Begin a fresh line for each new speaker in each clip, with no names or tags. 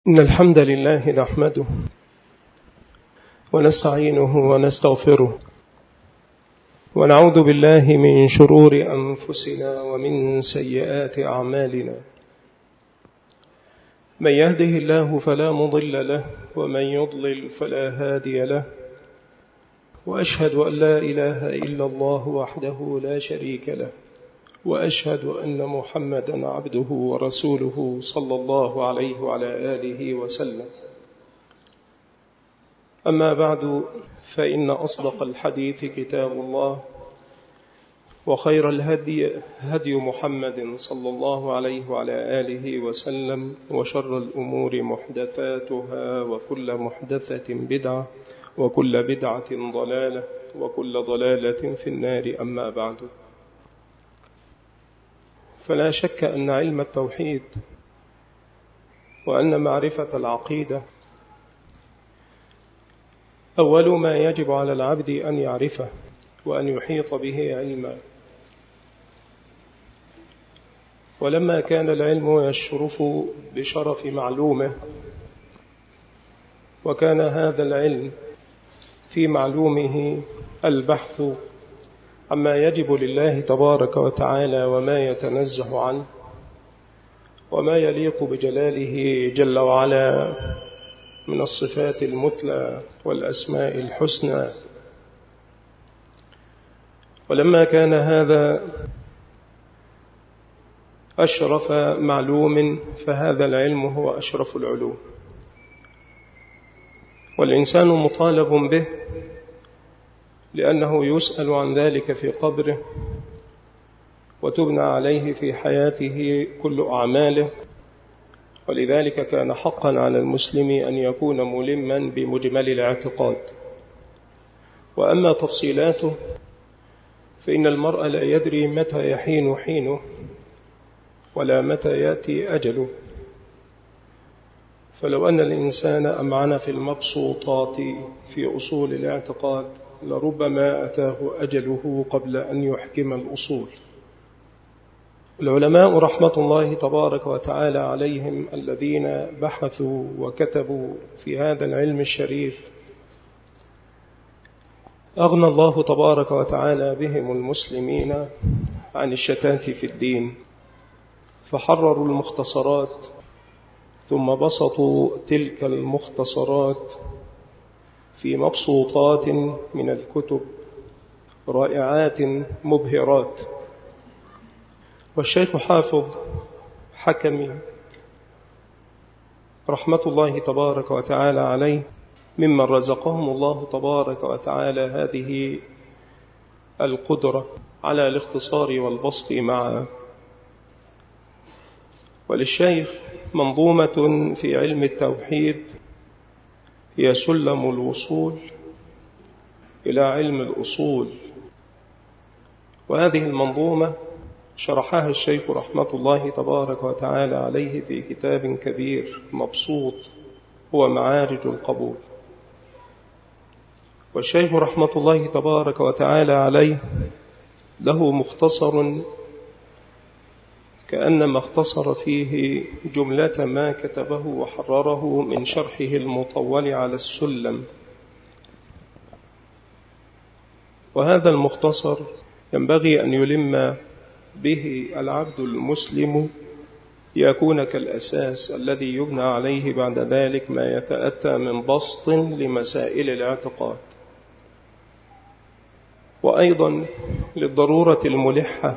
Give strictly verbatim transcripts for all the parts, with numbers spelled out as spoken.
إن الحمد لله نحمده ونستعينه ونستغفره ونعوذ بالله من شرور أنفسنا ومن سيئات أعمالنا. من يهده الله فلا مضل له ومن يضلل فلا هادي له، وأشهد أن لا إله إلا الله وحده لا شريك له، وأشهد أن محمدا عبده ورسوله صلى الله عليه وعلى آله وسلم. أما بعد، فإن أصدق الحديث كتاب الله، وخير الهدي هدي محمد صلى الله عليه وعلى آله وسلم، وشر الأمور محدثاتها، وكل محدثة بدعة، وكل بدعة ضلالة، وكل ضلالة في النار. أما بعد، فلا شك أن علم التوحيد وأن معرفة العقيدة أول ما يجب على العبد أن يعرفه وأن يحيط به علما. ولما كان العلم يشرف بشرف معلومه، وكان هذا العلم في معلومه البحث عما يجب لله تبارك وتعالى وما يتنزه عنه وما يليق بجلاله جل وعلا من الصفات المثلى والأسماء الحسنى. ولما كان هذا أشرف معلوم، فهذا العلم هو أشرف العلوم، والإنسان مطالب به لأنه يسأل عن ذلك في قبره، وتبنى عليه في حياته كل أعماله. ولذلك كان حقا على المسلم أن يكون ملما بمجمل الاعتقاد. وأما تفصيلاته فإن المرء لا يدري متى يحين حينه ولا متى يأتي أجله. فلو أن الإنسان أمعن في المبسوطات في أصول الاعتقاد لربما أتاه أجله قبل أن يحكم الأصول. العلماء رحمة الله تبارك وتعالى عليهم الذين بحثوا وكتبوا في هذا العلم الشريف أغنى الله تبارك وتعالى بهم المسلمين عن الشتات في الدين، فحرروا المختصرات ثم بسطوا تلك المختصرات في مبسوطات من الكتب رائعات مبهرات. والشيخ حافظ حكمي رحمة الله تبارك وتعالى عليه ممن رزقهم الله تبارك وتعالى هذه القدرة على الاختصار والبسط معا. وللشيخ منظومة في علم التوحيد هي سلم الوصول إلى علم الأصول، وهذه المنظومة شرحها الشيخ رحمة الله تبارك وتعالى عليه في كتاب كبير مبسوط هو معارج القبول. والشيخ رحمة الله تبارك وتعالى عليه له مختصر كأنما اختصر فيه جملة ما كتبه وحرره من شرحه المطول على السلم. وهذا المختصر ينبغي أن يلم به العبد المسلم ليكون كالأساس الذي يبنى عليه بعد ذلك ما يتأتى من بسط لمسائل الاعتقاد. وأيضا للضرورة الملحة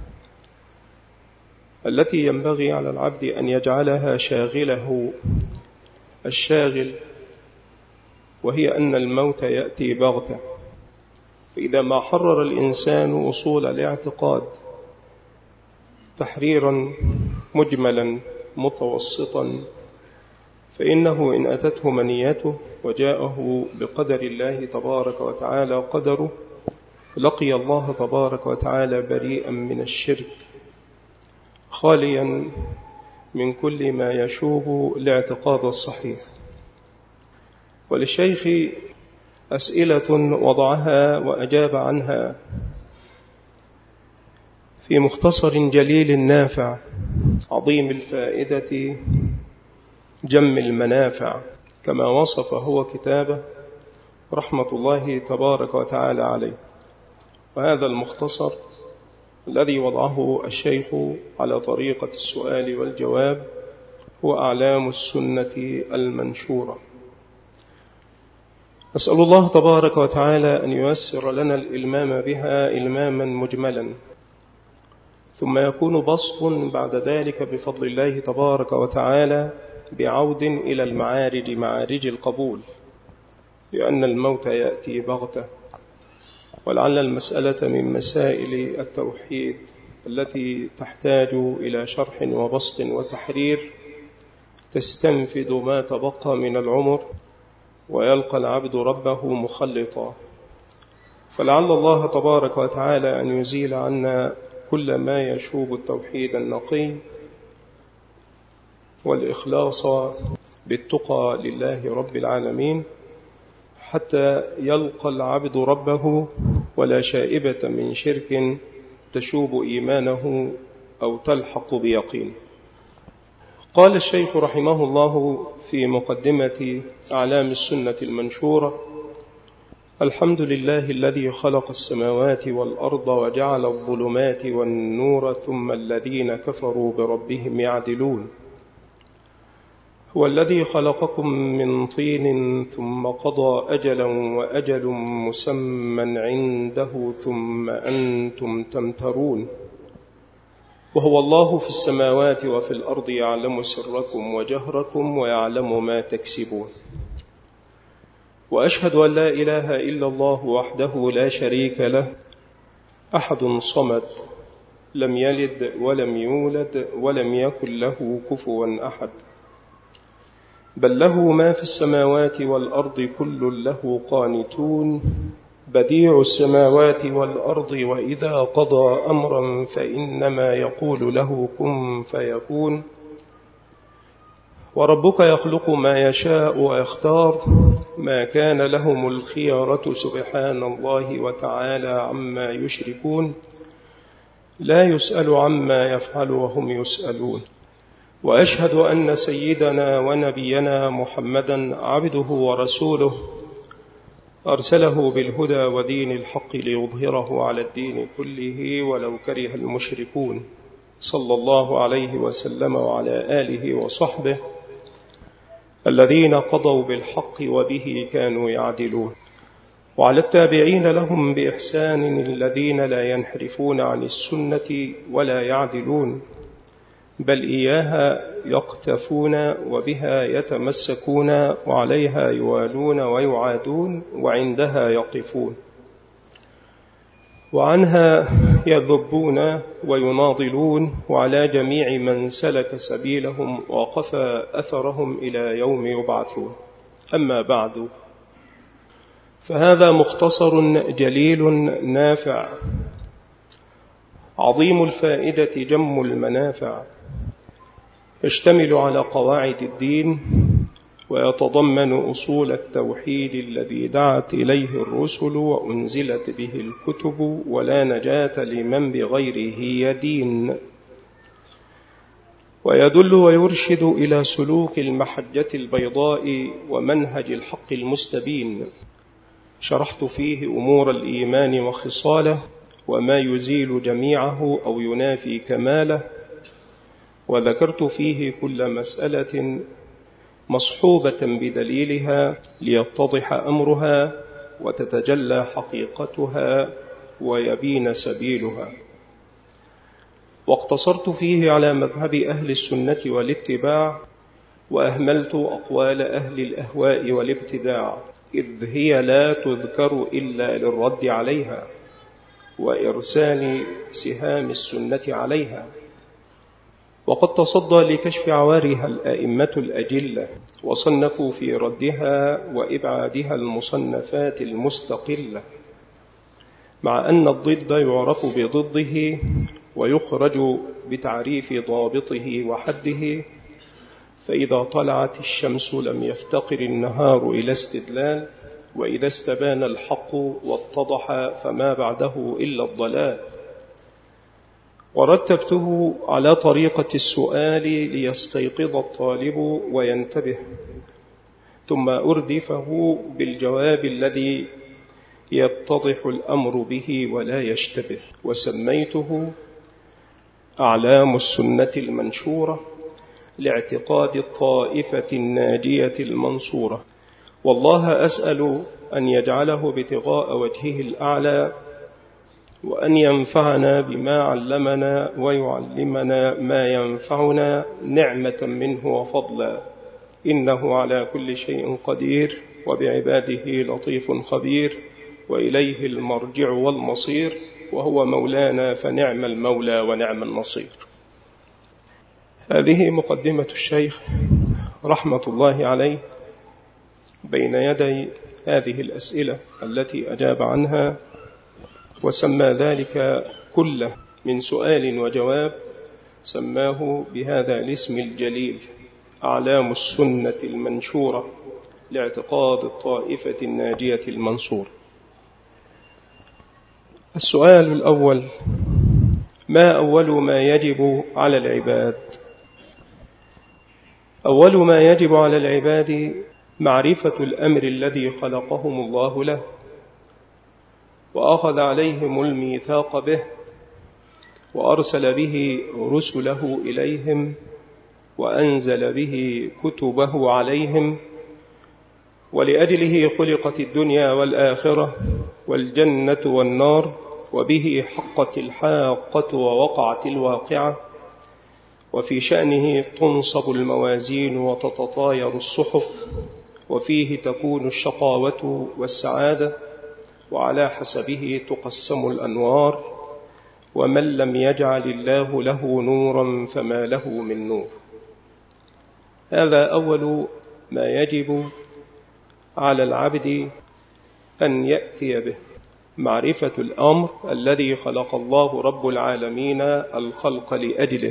التي ينبغي على العبد أن يجعلها شاغله الشاغل، وهي أن الموت يأتي بغتة. فإذا ما حرر الإنسان أصول الاعتقاد تحريرا مجملا متوسطا، فإنه إن أتته منيته وجاءه بقدر الله تبارك وتعالى قدره لقي الله تبارك وتعالى بريئا من الشرك، خاليا من كل ما يشوب الاعتقاد الصحيح. وللشيخ أسئلة وضعها وأجاب عنها في مختصر جليل نافع عظيم الفائدة جم المنافع كما وصف هو كتابه رحمة الله تبارك وتعالى عليه. وهذا المختصر الذي وضعه الشيخ على طريقة السؤال والجواب هو أعلام السنة المنشورة. نسأل الله تبارك وتعالى أن ييسر لنا الإلمام بها إلماما مجملا، ثم يكون بسط بعد ذلك بفضل الله تبارك وتعالى بعود إلى المعارج معارج القبول، لأن الموت يأتي بغتة. ولعل المسألة من مسائل التوحيد التي تحتاج إلى شرح وبسط وتحرير تستنفد ما تبقى من العمر، ويلقى العبد ربه مخلطا. فلعل الله تبارك وتعالى أن يزيل عنا كل ما يشوب التوحيد النقي والإخلاص بالتقى لله رب العالمين، حتى يلقى العبد ربه ولا شائبة من شرك تشوب إيمانه أو تلحق بيقين. قال الشيخ رحمه الله في مقدمة أعلام السنة المنشورة: الحمد لله الذي خلق السماوات والأرض وجعل الظلمات والنور ثم الذين كفروا بربهم يعدلون. هو الذي خلقكم من طين ثم قضى أجلا وأجل مسمى عنده ثم أنتم تمترون. وهو الله في السماوات وفي الأرض يعلم سركم وجهركم ويعلم ما تكسبون. وأشهد أن لا إله إلا الله وحده لا شريك له، أحد صمد، لم يلد ولم يولد ولم يكن له كفوا أحد، بل له ما في السماوات والأرض كل له قانتون، بديع السماوات والأرض وإذا قضى أمرا فإنما يقول له كن فيكون. وربك يخلق ما يشاء ويختار، ما كان لهم الخيارة سبحان الله وتعالى عما يشركون، لا يسأل عما يفعل وهم يسألون. وأشهد أن سيدنا ونبينا محمدا عبده ورسوله، أرسله بالهدى ودين الحق ليظهره على الدين كله ولو كره المشركون، صلى الله عليه وسلم وعلى آله وصحبه الذين قضوا بالحق وبه كانوا يعدلون. وعلى التابعين لهم بإحسان الذين لا ينحرفون عن السنة ولا يعدلون، بل إياها يقتفون وبها يتمسكون وعليها يوالون ويعادون وعندها يقفون، وعنها يذبون ويناضلون، وعلى جميع من سلك سبيلهم وقفى أثرهم إلى يوم يبعثون. أما بعد، فهذا مختصر جليل نافع عظيم الفائدة جم المنافع، يشتمل على قواعد الدين ويتضمن أصول التوحيد الذي دعت إليه الرسل وأنزلت به الكتب، ولا نجاة لمن بغيره يدين، ويدل ويرشد إلى سلوك المحجة البيضاء ومنهج الحق المستبين. شرحت فيه أمور الإيمان وخصاله وما يزيل جميعه أو ينافي كماله، وذكرت فيه كل مسألة مصحوبة بدليلها ليتضح أمرها وتتجلى حقيقتها ويبين سبيلها. واقتصرت فيه على مذهب أهل السنة والاتباع، وأهملت أقوال أهل الأهواء والابتداع، إذ هي لا تذكر إلا للرد عليها وإرسال سهام السنة عليها. وقد تصدى لكشف عوارها الأئمة الأجلة، وصنفوا في ردها وإبعادها المصنفات المستقلة، مع أن الضد يعرف بضده ويخرج بتعريف ضابطه وحده. فإذا طلعت الشمس لم يفتقر النهار إلى استدلال، وإذا استبان الحق واتضح فما بعده إلا الضلال. ورتبته على طريقة السؤال ليستيقظ الطالب وينتبه، ثم أردفه بالجواب الذي يتضح الأمر به ولا يشتبه، وسميته أعلام السنة المنشورة لاعتقاد الطائفة الناجية المنصورة. والله أسأل أن يجعله ابتغاء وجهه الأعلى، وأن ينفعنا بما علمنا ويعلمنا ما ينفعنا نعمة منه وفضلا، إنه على كل شيء قدير وبعباده لطيف خبير، وإليه المرجع والمصير، وهو مولانا فنعم المولى ونعم النصير. هذه مقدمة الشيخ رحمة الله عليه بين يدي هذه الأسئلة التي أجاب عنها، وسمى ذلك كله من سؤال وجواب، سماه بهذا الاسم الجليل: أعلام السنة المنشورة لاعتقاد الطائفة الناجية المنصور. السؤال الأول: ما أول ما يجب على العباد؟ أول ما يجب على العباد معرفة الأمر الذي خلقهم الله له، وأخذ عليهم الميثاق به، وأرسل به رسله إليهم، وأنزل به كتبه عليهم، ولأجله خلقت الدنيا والآخرة والجنة والنار، وبه حقت الحاقة ووقعت الواقعة، وفي شأنه تنصب الموازين وتتطاير الصحف، وفيه تكون الشقاوة والسعادة، وعلى حسبه تقسم الأنوار، ومن لم يجعل الله له نورا فما له من نور. هذا أول ما يجب على العبد أن يأتي به، معرفة الأمر الذي خلق الله رب العالمين الخلق لأجله،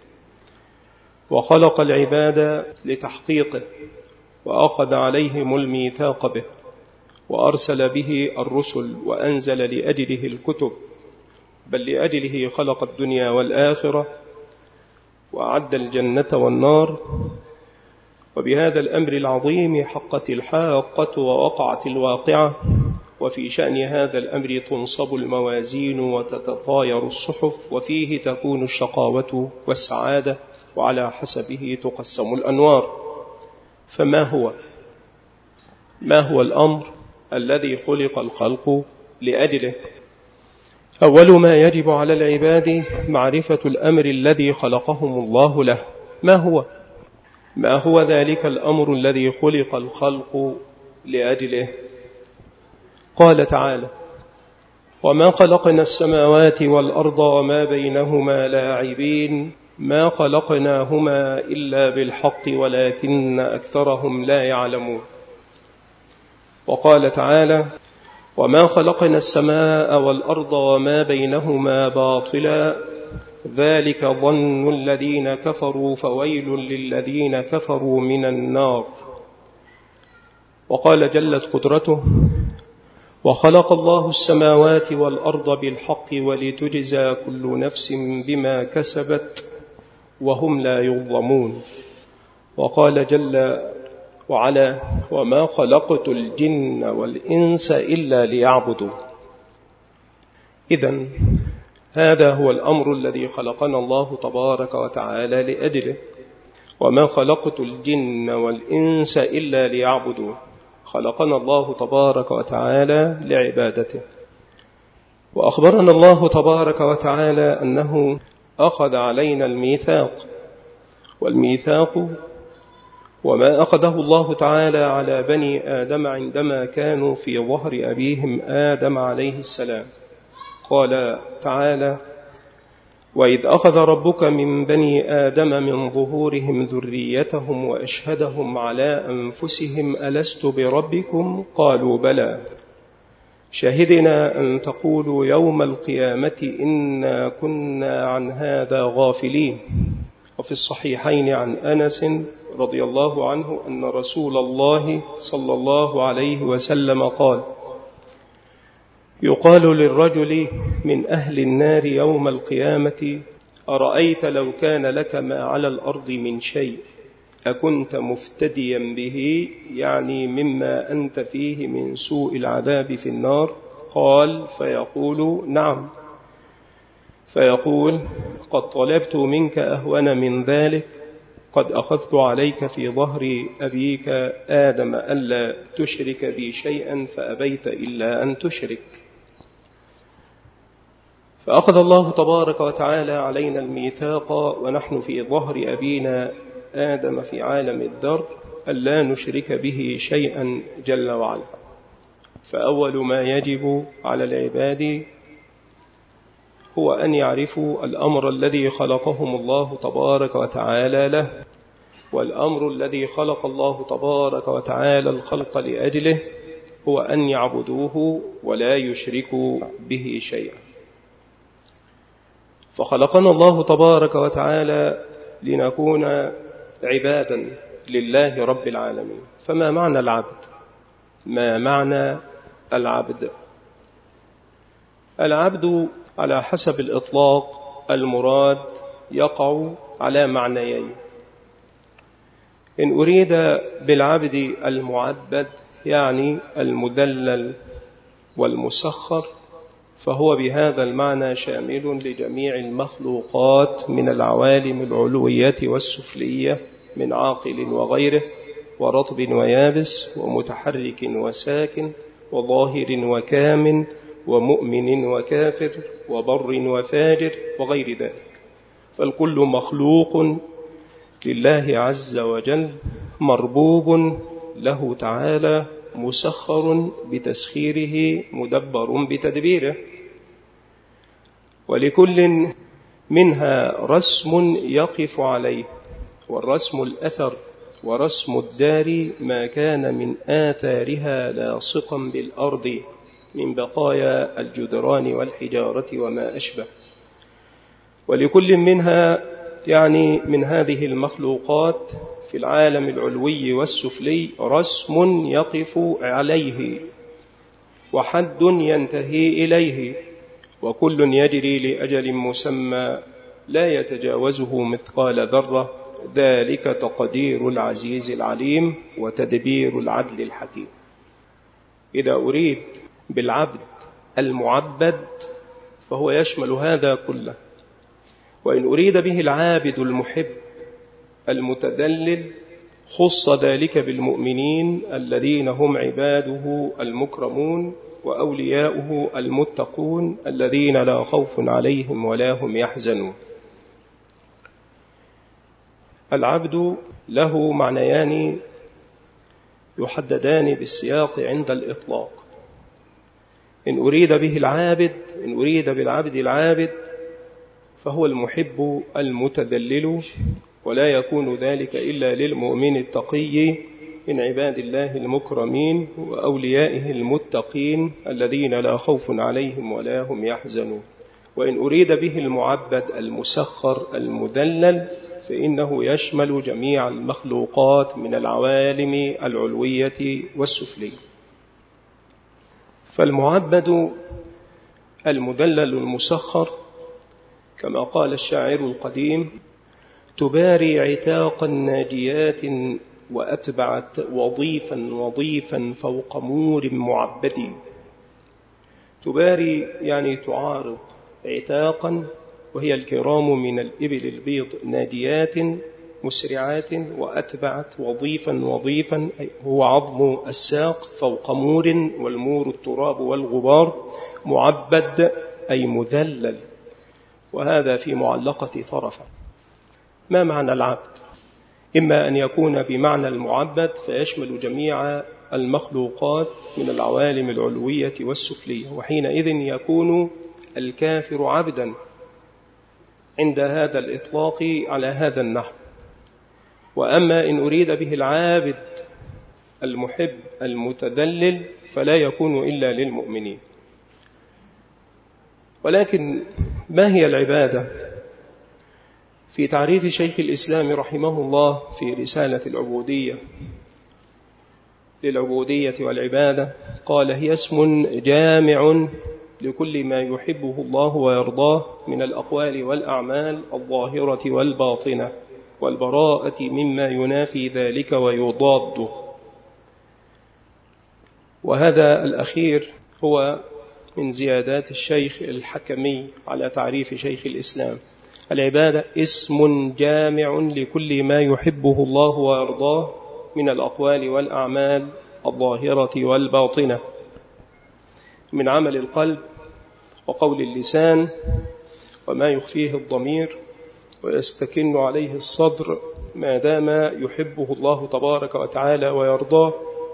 وخلق العباد لتحقيقه، وأخذ عليهم الميثاق به، وأرسل به الرسل، وأنزل لأجله الكتب، بل لأجله خلق الدنيا والآخرة، وأعد الجنة والنار. وبهذا الأمر العظيم حقت الحاقة ووقعت الواقعة، وفي شأن هذا الأمر تنصب الموازين وتتطاير الصحف، وفيه تكون الشقاوة والسعادة، وعلى حسبه تقسم الأنوار. فما هو ما هو الأمر الذي خلق الخلق لأجله؟ أول ما يجب على العباد معرفة الأمر الذي خلقهم الله له. ما هو ما هو ذلك الأمر الذي خلق الخلق لأجله؟ قال تعالى: وما خلقنا السماوات والأرض وما بينهما لاعبين ما خلقناهما إلا بالحق ولكن أكثرهم لا يعلمون. وقال تعالى: وما خلقنا السماء والأرض وما بينهما باطلا ذلك ظن الذين كفروا فويل للذين كفروا من النار. وقال جلت قدرته: وخلق الله السماوات والأرض بالحق ولتجزى كل نفس بما كسبت وهم لا يظلمون. وقال جل وعلا: وما خلقت الجن والإنس إلا ليعبدوا. إذن هذا هو الأمر الذي خلقنا الله تبارك وتعالى لأجله. وما خلقت الجن والإنس إلا ليعبدوا، خلقنا الله تبارك وتعالى لعبادته. وأخبرنا الله تبارك وتعالى أنه أخذ علينا الميثاق، والميثاق وما أخذه الله تعالى على بني آدم عندما كانوا في ظهر أبيهم آدم عليه السلام. قال تعالى: وإذ أخذ ربك من بني آدم من ظهورهم ذريتهم وأشهدهم على أنفسهم ألست بربكم قالوا بلى شهدنا أن تقولوا يوم القيامة إنا كنا عن هذا غافلين. وفي الصحيحين عن أنس رضي الله عنه أن رسول الله صلى الله عليه وسلم قال: يقال للرجل من أهل النار يوم القيامة: أرأيت لو كان لك ما على الأرض من شيء أكنت مفتديا به، يعني مما أنت فيه من سوء العذاب في النار؟ قال فيقول نعم، فيقول قد طلبت منك أهون من ذلك، قد أخذت عليك في ظهر أبيك آدم ألا تشرك بي شيئا فأبيت إلا أن تشرك. فأخذ الله تبارك وتعالى علينا الميثاق ونحن في ظهر أبينا آدم في عالم الذر ألا نشرك به شيئا جل وعلا. فأول ما يجب على العباد هو أن يعرفوا الأمر الذي خلقهم الله تبارك وتعالى له، والأمر الذي خلق الله تبارك وتعالى الخلق لأجله هو أن يعبدوه ولا يشركوا به شيئا. فخلقنا الله تبارك وتعالى لنكون عبادا لله رب العالمين. فما معنى العبد؟ ما معنى العبد؟ العبد على حسب الإطلاق المراد يقع على معنيين. إن أريد بالعبد المعبد يعني المذلل والمسخر، فهو بهذا المعنى شامل لجميع المخلوقات من العوالم العلوية والسفلية، من عاقل وغيره، ورطب ويابس، ومتحرك وساكن، وظاهر وكامن، ومؤمن وكافر، وبر وفاجر، وغير ذلك. فالكل مخلوق لله عز وجل، مربوب له تعالى، مسخر بتسخيره، مدبر بتدبيره. ولكل منها رسم يقف عليه، والرسم الأثر، ورسم الدار ما كان من آثارها لاصقا بالأرض من بقايا الجدران والحجارة وما أشبه. ولكل منها يعني من هذه المخلوقات في العالم العلوي والسفلي رسم يقف عليه، وحد ينتهي إليه، وكل يجري لأجل مسمى لا يتجاوزه مثقال ذرة، ذلك تقدير العزيز العليم وتدبير العدل الحكيم. إذا أريد بالعبد المعبد فهو يشمل هذا كله. وإن أريد به العابد المحب المتذلل خص ذلك بالمؤمنين الذين هم عباده المكرمون وأولياؤه المتقون الذين لا خوف عليهم ولا هم يحزنون. العبد له معنيان يحددان بالسياق عند الإطلاق. إن أريد به العابد إن أريد بالعبد العابد فهو المحب المتذلل، ولا يكون ذلك إلا للمؤمن التقي من عباد الله المكرمين وأوليائه المتقين الذين لا خوف عليهم ولا هم يحزنون. وإن أريد به المعبد المسخر المذلل فإنه يشمل جميع المخلوقات من العوالم العلوية والسفلية. فالمعبد المذلل المسخر كما قال الشاعر القديم: تباري عتاقا ناجيات وأتبعت وظيفا وظيفا فوق مور معبد. تباري يعني تعارض، عتاقا وهي الكرام من الإبل البيض، ناجيات مسرعات، وأتبعت وظيفا وظيفا هو عظم الساق، فوق مور، والمور التراب والغبار، معبد أي مذلل، وهذا في معلقة طرفة. ما معنى العبد؟ إما أن يكون بمعنى المعبد فيشمل جميع المخلوقات من العوالم العلوية والسفلية، وحينئذ يكون الكافر عبدا عند هذا الإطلاق على هذا النحو. وأما إن أريد به العابد المحب المتذلل فلا يكون إلا للمؤمنين. ولكن ما هي العبادة؟ في تعريف شيخ الإسلام رحمه الله في رسالة العبودية للعبودية والعبادة قال: هي اسم جامع لكل ما يحبه الله ويرضاه من الأقوال والأعمال الظاهرة والباطنة، والبراءة مما ينافي ذلك ويضاده. وهذا الأخير هو من زيادات الشيخ الحكمي على تعريف شيخ الإسلام. العبادة اسم جامع لكل ما يحبه الله ويرضاه من الأقوال والأعمال الظاهرة والباطنة، من عمل القلب وقول اللسان وما يخفيه الضمير ويستكن عليه الصدر ما دام يحبه الله تبارك وتعالى ويرضاه،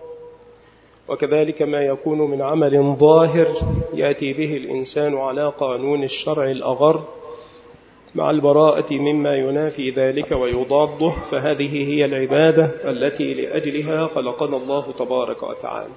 وكذلك ما يكون من عمل ظاهر يأتي به الإنسان على قانون الشرع الأغر مع البراءة مما ينافي ذلك ويضاده، فهذه هي العبادة التي لأجلها خلقنا الله تبارك وتعالى.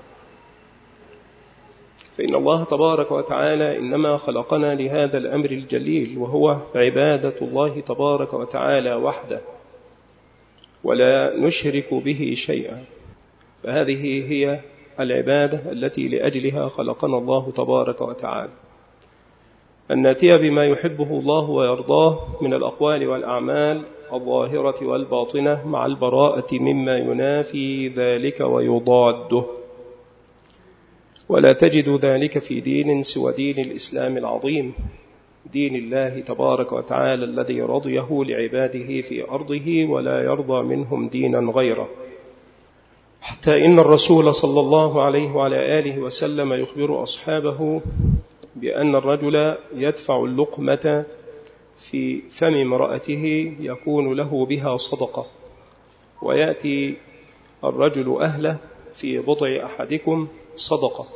فإن الله تبارك وتعالى إنما خلقنا لهذا الأمر الجليل، وهو عبادة الله تبارك وتعالى وحده، ولا نشرك به شيئا. فهذه هي العبادة التي لأجلها خلقنا الله تبارك وتعالى، أن نأتي بما يحبه الله ويرضاه من الأقوال والأعمال الظاهرة والباطنة مع البراءة مما ينافي ذلك ويضاده. ولا تجد ذلك في دين سوى دين الإسلام العظيم، دين الله تبارك وتعالى الذي رضيه لعباده في أرضه ولا يرضى منهم دينا غيره. حتى إن الرسول صلى الله عليه وعلى آله وسلم يخبر أصحابه بأن الرجل يدفع اللقمة في فم امرأته يكون له بها صدقة، ويأتي الرجل أهله في بضع أحدكم صدقة.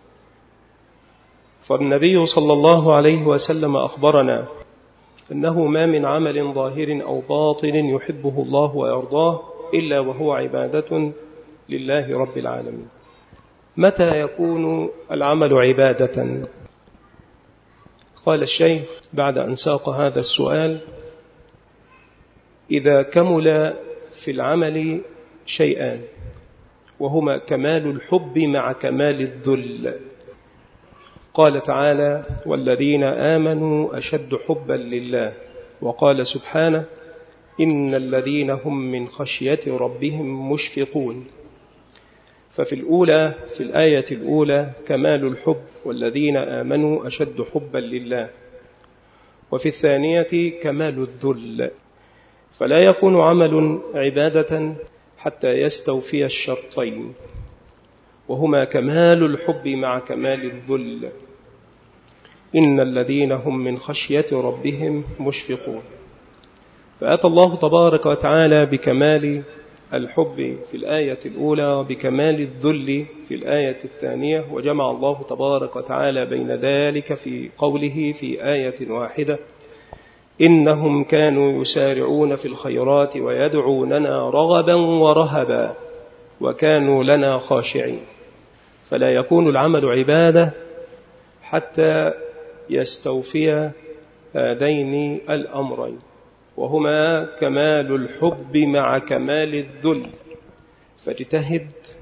فالنبي صلى الله عليه وسلم أخبرنا أنه ما من عمل ظاهر أو باطن يحبه الله ويرضاه إلا وهو عبادة لله رب العالمين. متى يكون العمل عبادة؟ قال الشيخ بعد أن ساق هذا السؤال: إذا كمل في العمل شيئان، وهما كمال الحب مع كمال الذل. قال تعالى: والذين آمنوا أشد حبا لله. وقال سبحانه: إن الذين هم من خشية ربهم مشفقون. ففي الأولى في الآية الأولى كمال الحب، والذين آمنوا أشد حبا لله، وفي الثانية كمال الذل. فلا يكون عمل عبادة حتى يستوفي الشرطين، وهما كمال الحب مع كمال الذل. إن الذين هم من خشية ربهم مشفقون. فأتى الله تبارك وتعالى بكمال الحب في الآية الأولى وبكمال الذل في الآية الثانية، وجمع الله تبارك وتعالى بين ذلك في قوله في آية واحدة: إنهم كانوا يسارعون في الخيرات ويدعوننا رغبا ورهبا وكانوا لنا خاشعين. فلا يكون العمل عبادة حتى يستوفي هذين الأمرين، وهما كمال الحب مع كمال الذل. فاجتهد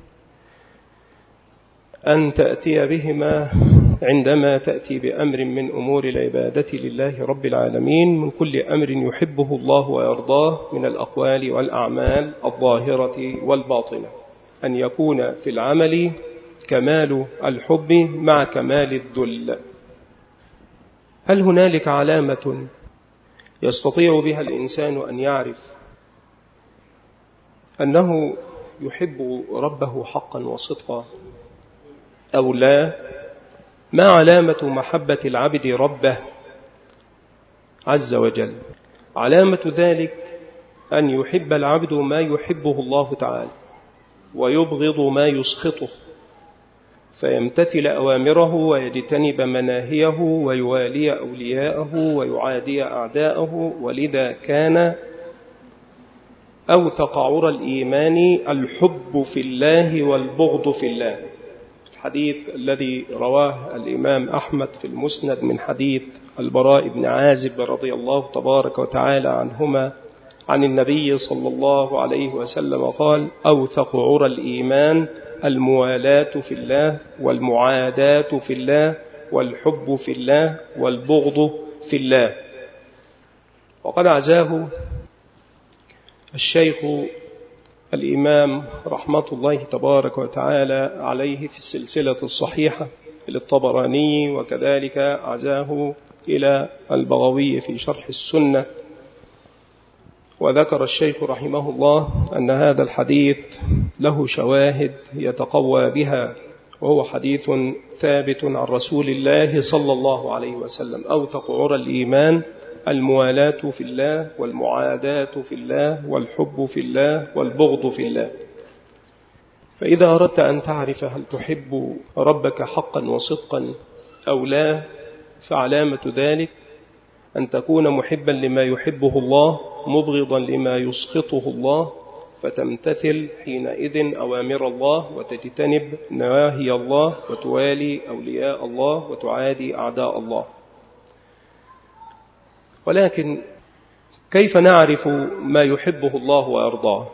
أن تأتي بهما عندما تأتي بأمر من أمور العبادة لله رب العالمين، من كل أمر يحبه الله ويرضاه من الأقوال والأعمال الظاهرة والباطنة، أن يكون في العمل كمال الحب مع كمال الذل. هل هنالك علامة يستطيع بها الإنسان أن يعرف أنه يحب ربه حقا وصدقا أو لا؟ ما علامة محبة العبد ربه عز وجل؟ علامة ذلك أن يحب العبد ما يحبه الله تعالى ويبغض ما يسخطه، فيمتثل أوامره ويجتنب مناهيه ويوالي أولياءه ويعادي أعداءه. ولذا كان أوثق عرى الإيمان الحب في الله والبغض في الله. الحديث الذي رواه الإمام أحمد في المسند من حديث البراء بن عازب رضي الله تبارك وتعالى عنهما عن النبي صلى الله عليه وسلم قال: أوثق عرى الإيمان الموالاة في الله والمعاداة في الله والحب في الله والبغض في الله. وقد عزاه الشيخ الإمام رحمة الله تبارك وتعالى عليه في السلسلة الصحيحة للطبراني، وكذلك عزاه إلى البغوي في شرح السنة. وذكر الشيخ رحمه الله أن هذا الحديث له شواهد يتقوى بها، وهو حديث ثابت عن رسول الله صلى الله عليه وسلم: أوثق عرى الإيمان الموالاة في الله والمعاداة في الله والحب في الله والبغض في الله. فإذا أردت أن تعرف هل تحب ربك حقا وصدقا أو لا، فعلامة ذلك أن تكون محبا لما يحبه الله مبغضا لما يسخطه الله، فتمتثل حينئذ أوامر الله وتجتنب نواهي الله، وتوالي أولياء الله وتعادي أعداء الله. ولكن كيف نعرف ما يحبه الله ويرضاه؟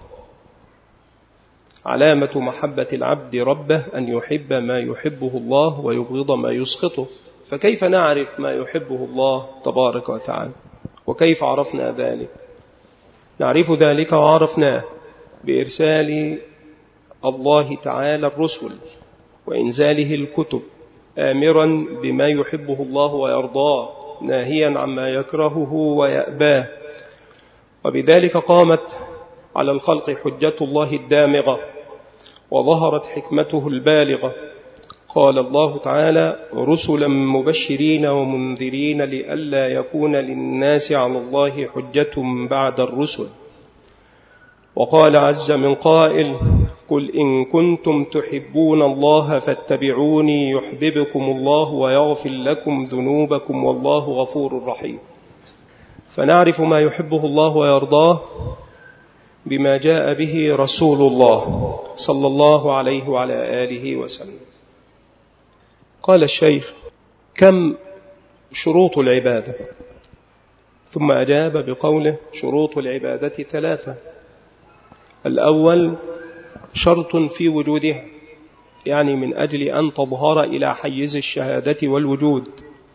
علامة محبة العبد ربه أن يحب ما يحبه الله ويبغض ما يسخطه. فكيف نعرف ما يحبه الله تبارك وتعالى؟ وكيف عرفنا ذلك؟ نعرف ذلك وعرفناه بإرسال الله تعالى الرسل وإنزاله الكتب، آمرا بما يحبه الله ويرضاه، ناهيا عما يكرهه ويأباه. وبذلك قامت على الخلق حجة الله الدامغة، وظهرت حكمته البالغة. قال الله تعالى: رسلا مبشرين ومنذرين لئلا يكون للناس على الله حجة بعد الرسل. وقال عز من قائل: قل إن كنتم تحبون الله فاتبعوني يحببكم الله ويغفر لكم ذنوبكم والله غفور رحيم. فنعرف ما يحبه الله ويرضاه بما جاء به رسول الله صلى الله عليه وعلى آله وسلم. قال الشيخ: كم شروط العبادة؟ ثم أجاب بقوله: شروط العبادة ثلاثة. الأول شرط في وجودها، يعني من أجل أن تظهر إلى حيز الشهادة والوجود.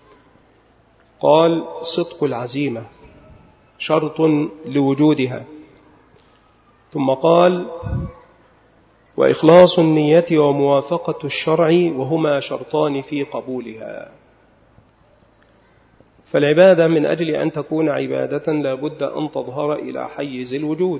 قال: صدق العزيمة شرط لوجودها. ثم قال: وإخلاص النية وموافقة الشرع، وهما شرطان في قبولها. فالعبادة من أجل أن تكون عبادة لا بد أن تظهر إلى حيز الوجود،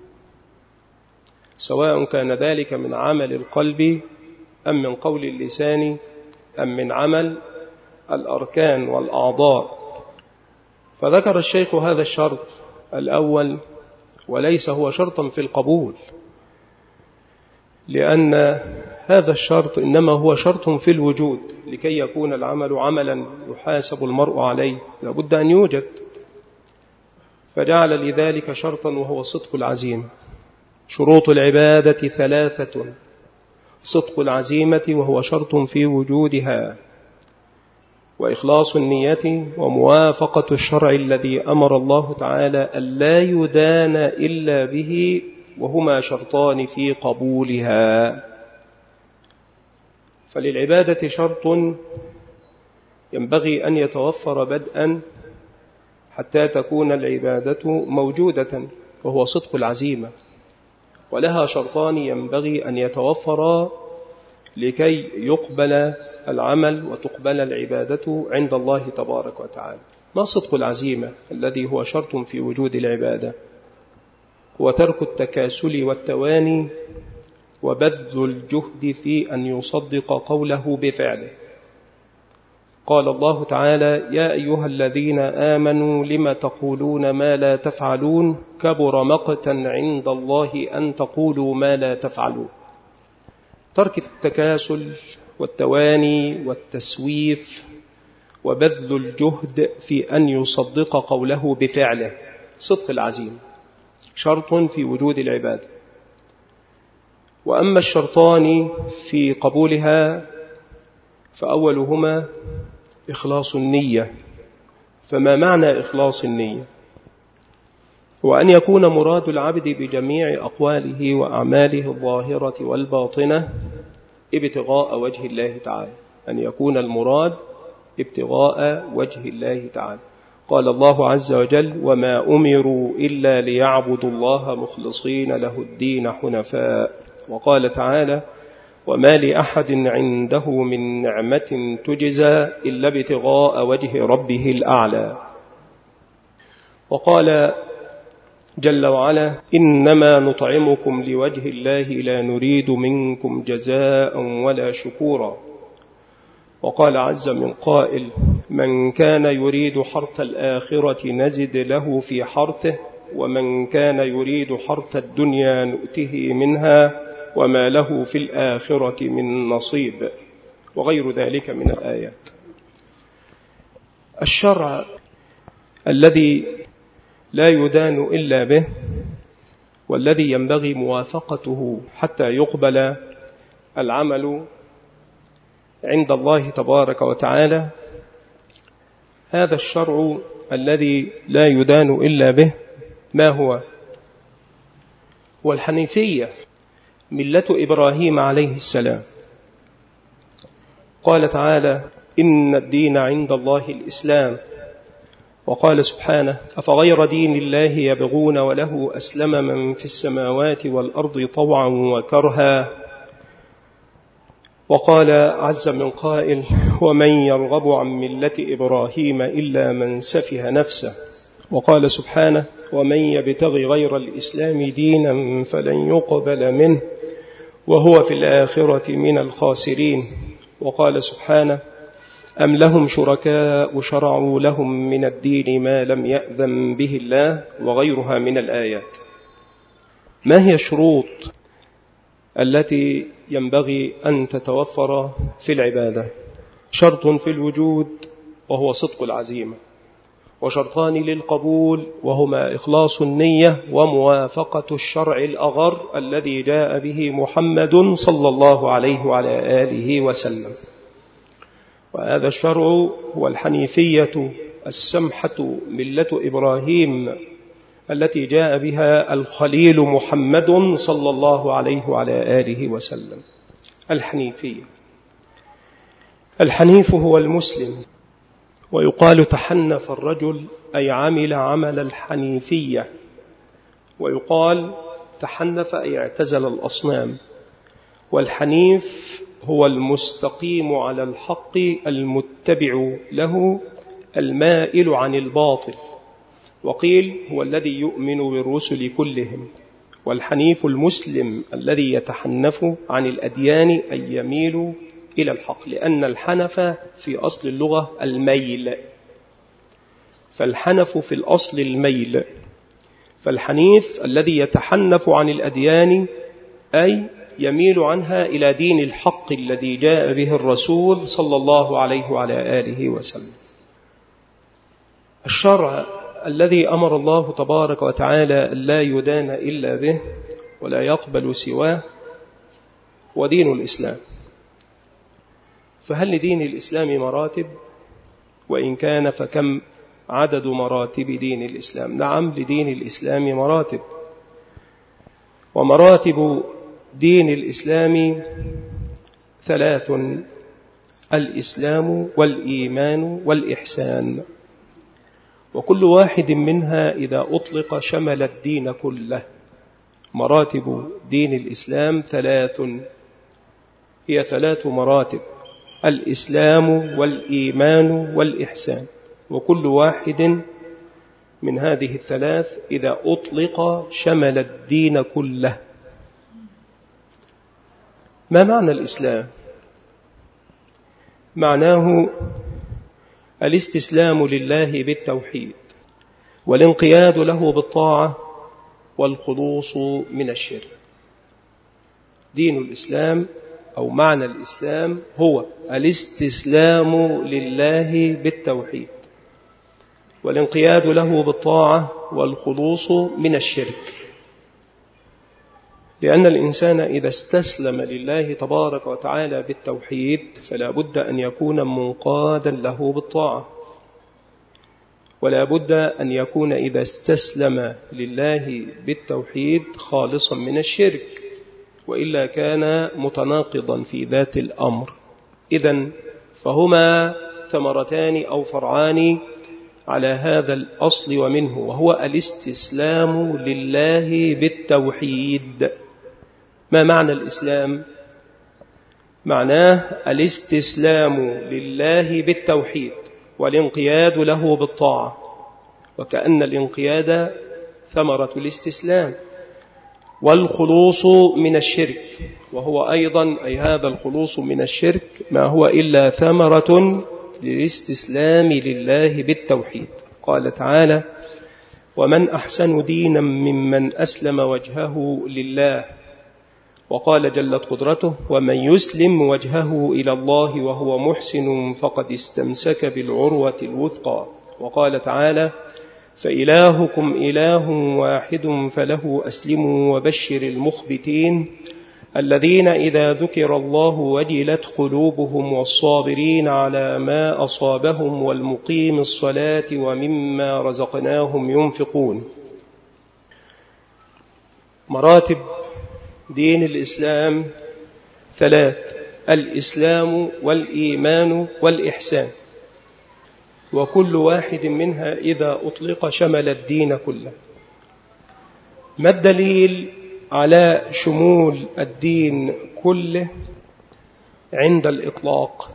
سواء كان ذلك من عمل القلب أم من قول اللسان أم من عمل الأركان والأعضاء. فذكر الشيخ هذا الشرط الأول، وليس هو شرطا في القبول، لأن هذا الشرط إنما هو شرط في الوجود. لكي يكون العمل عملا يحاسب المرء عليه لابد أن يوجد، فجعل لذلك شرطا وهو صدق العزيمة. شروط العبادة ثلاثة: صدق العزيمة وهو شرط في وجودها، وإخلاص النية، وموافقة الشرع الذي أمر الله تعالى ألا يدان إلا به، وهما شرطان في قبولها. فللعبادة شرط ينبغي أن يتوفر بدءا حتى تكون العبادة موجودة، وهو صدق العزيمة. ولها شرطان ينبغي أن يتوفرا لكي يقبل العمل وتقبل العبادة عند الله تبارك وتعالى. ما صدق العزيمة الذي هو شرط في وجود العبادة؟ هو ترك التكاسل والتواني وبذل الجهد في أن يصدق قوله بفعله. قال الله تعالى: يا أيها الذين آمنوا لم تقولون ما لا تفعلون كبر مقتا عند الله أن تقولوا ما لا تفعلون. ترك التكاسل والتواني والتسويف وبذل الجهد في أن يصدق قوله بفعله، صدق العزيمة شرط في وجود العبادة. وأما الشرطان في قبولها فأولهما إخلاص النية. فما معنى إخلاص النية؟ هو أن يكون مراد العبد بجميع أقواله وأعماله الظاهرة والباطنة ابتغاء وجه الله تعالى، أن يكون المراد ابتغاء وجه الله تعالى. قال الله عز وجل: وما أمروا إلا ليعبدوا الله مخلصين له الدين حنفاء. وقال تعالى: وما لأحد عنده من نعمة تجزى إلا ابتغاء وجه ربه الأعلى. وقال جل وعلا: إنما نطعمكم لوجه الله لا نريد منكم جزاء ولا شكورا. وقال عز من قائل: من كان يريد حرث الآخرة نزد له في حرثه ومن كان يريد حرث الدنيا نؤته منها وما له في الآخرة من نصيب، وغير ذلك من الآيات. الشرع الذي لا يدان إلا به والذي ينبغي موافقته حتى يقبل العمل عند الله تبارك وتعالى، هذا الشرع الذي لا يدان إلا به ما هو؟ والحنيفية ملة إبراهيم عليه السلام. قال تعالى: إن الدين عند الله الإسلام. وقال سبحانه: أفغير دين الله يبغون وله أسلم من في السماوات والأرض طوعا وكرها. وقال عز من قائل: ومن يرغب عن ملة إبراهيم إلا من سفه نفسه. وقال سبحانه: ومن يبتغي غير الإسلام دينا فلن يقبل منه وهو في الآخرة من الخاسرين. وقال سبحانه: أم لهم شركاء شرعوا لهم من الدين ما لم يأذن به الله، وغيرها من الآيات. ما هي الشروط التي ينبغي أن تتوفر في العبادة؟ شرط في الوجود وهو صدق العزيمة، وشرطان للقبول وهما إخلاص النية وموافقة الشرع الأغر الذي جاء به محمد صلى الله عليه وعلى آله وسلم. وهذا الشرع هو الحنيفية السمحة ملة إبراهيم التي جاء بها الخليل محمد صلى الله عليه وعلى آله وسلم. الحنيفية، الحنيف هو المسلم، ويقال تحنف الرجل أي عمل عمل الحنيفية، ويقال تحنف أي اعتزل الأصنام. والحنيف هو المستقيم على الحق المتبع له المائل عن الباطل. وقيل هو الذي يؤمن بالرسل كلهم. والحنيف المسلم الذي يتحنف عن الأديان أي يميل إلى الحق، لأن الحنف في أصل اللغة الميل، فالحنف في الأصل الميل. فالحنيف الذي يتحنف عن الأديان أي يميل عنها إلى دين الحق الذي جاء به الرسول صلى الله عليه وعلى آله وسلم. الشرع الذي أمر الله تبارك وتعالى لا يدان إلا به ولا يقبل سواه ودين الإسلام. فهل لدين الإسلام مراتب؟ وإن كان فكم عدد مراتب دين الإسلام؟ نعم، لدين الإسلام مراتب، ومراتب دين الإسلام ثلاث: الإسلام والإيمان والإحسان. وكل واحد منها إذا أطلق شمل الدين كله. مراتب دين الإسلام ثلاث، هي ثلاث مراتب: الإسلام والإيمان والإحسان. وكل واحد من هذه الثلاث إذا أطلق شمل الدين كله. ما معنى الإسلام؟ معناه الاستسلام لله بالتوحيد، والانقياد له بالطاعة، والخلوص من الشرك. دين الإسلام أو معنى الإسلام هو الاستسلام لله بالتوحيد، والانقياد له بالطاعة، والخلوص من الشرك. لأن الإنسان إذا استسلم لله تبارك وتعالى بالتوحيد فلا بد أن يكون منقادا له بالطاعة، ولا بد أن يكون إذا استسلم لله بالتوحيد خالصا من الشرك، وإلا كان متناقضا في ذات الأمر. إذن فهما ثمرتان أو فرعان على هذا الأصل ومنه، وهو الاستسلام لله بالتوحيد. ما معنى الإسلام؟ معناه الاستسلام لله بالتوحيد والانقياد له بالطاعة، وكأن الانقياد ثمرة الاستسلام، والخلوص من الشرك، وهو أيضا أي هذا الخلوص من الشرك ما هو إلا ثمرة للاستسلام لله بالتوحيد. قال تعالى: ومن أحسن دينا ممن أسلم وجهه لله. وقال جلت قدرته: ومن يسلم وجهه إلى الله وهو محسن فقد استمسك بالعروة الوثقى. وقال تعالى: فإلهكم إله واحد فله أسلموا وبشر المخبتين الذين إذا ذكر الله وجلت قلوبهم والصابرين على ما أصابهم والمقيم الصلاة ومما رزقناهم ينفقون. مراتب دين الإسلام ثلاث: الإسلام والإيمان والإحسان، وكل واحد منها إذا أطلق شمل الدين كله. ما الدليل على شمول الدين كله عند الإطلاق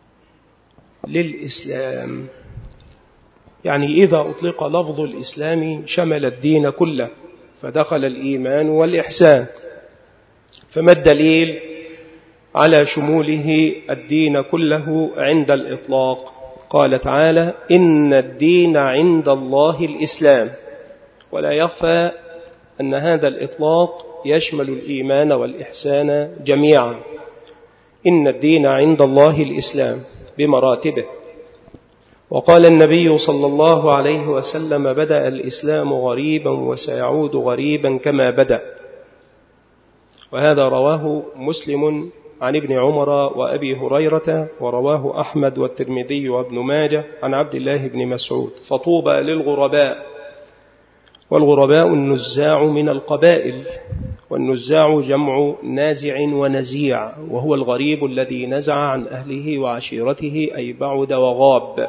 للإسلام؟ يعني إذا أطلق لفظ الإسلام شمل الدين كله، فدخل الإيمان والإحسان. فما الدليل على شموله الدين كله عند الإطلاق؟ قال تعالى: إن الدين عند الله الإسلام. ولا يخفى أن هذا الإطلاق يشمل الإيمان والإحسان جميعا. إن الدين عند الله الإسلام بمراتبه. وقال النبي صلى الله عليه وسلم: بدأ الإسلام غريبا وسيعود غريبا كما بدأ. وهذا رواه مسلم عن ابن عمر وأبي هريرة، ورواه أحمد والترمذي وابن ماجه عن عبد الله بن مسعود. فطوبى للغرباء، والغرباء النزاع من القبائل، والنزاع جمع نازع ونزيع، وهو الغريب الذي نزع عن أهله وعشيرته أي بعد وغاب.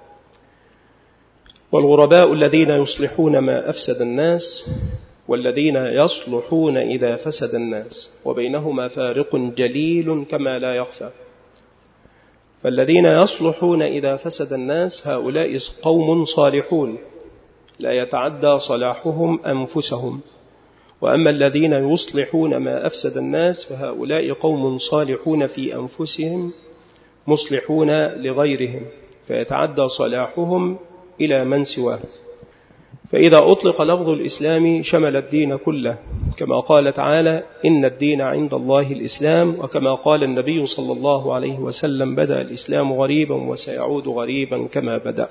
والغرباء الذين يصلحون ما أفسد الناس، والذين يصلحون إذا فسد الناس، وبينهما فارق جليل كما لا يخفى. فالذين يصلحون إذا فسد الناس هؤلاء قوم صالحون لا يتعدى صلاحهم أنفسهم، وأما الذين يصلحون ما أفسد الناس فهؤلاء قوم صالحون في أنفسهم مصلحون لغيرهم، فيتعدى صلاحهم إلى من سواه. فإذا أطلق لفظ الإسلام شمل الدين كله، كما قال تعالى: إن الدين عند الله الإسلام، وكما قال النبي صلى الله عليه وسلم: بدأ الإسلام غريبا وسيعود غريبا كما بدأ.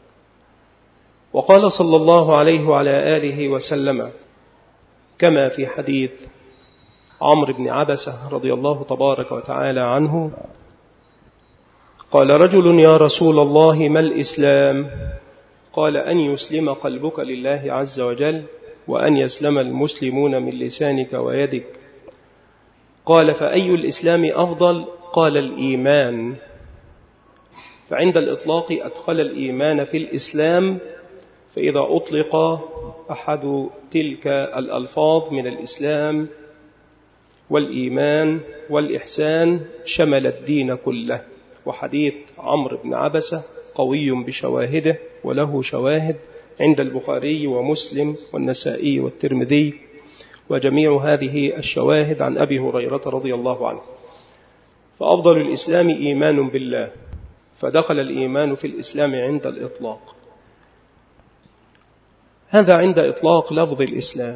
وقال صلى الله عليه وعلى آله وسلم كما في حديث عمرو بن عبسة رضي الله تبارك وتعالى عنه: قال رجل: يا رسول الله ما الإسلام؟ قال: أن يسلم قلبك لله عز وجل، وأن يسلم المسلمون من لسانك ويدك. قال: فأي الإسلام أفضل؟ قال: الإيمان. فعند الإطلاق أدخل الإيمان في الإسلام، فإذا أطلق أحد تلك الألفاظ من الإسلام والإيمان والإحسان شمل الدين كله. وحديث عمرو بن عبسة قوي بشواهده، وله شواهد عند البخاري ومسلم والنسائي والترمذي، وجميع هذه الشواهد عن أبي هريرة رضي الله عنه. فأفضل الإسلام إيمان بالله، فدخل الإيمان في الإسلام عند الإطلاق. هذا عند إطلاق لفظ الإسلام.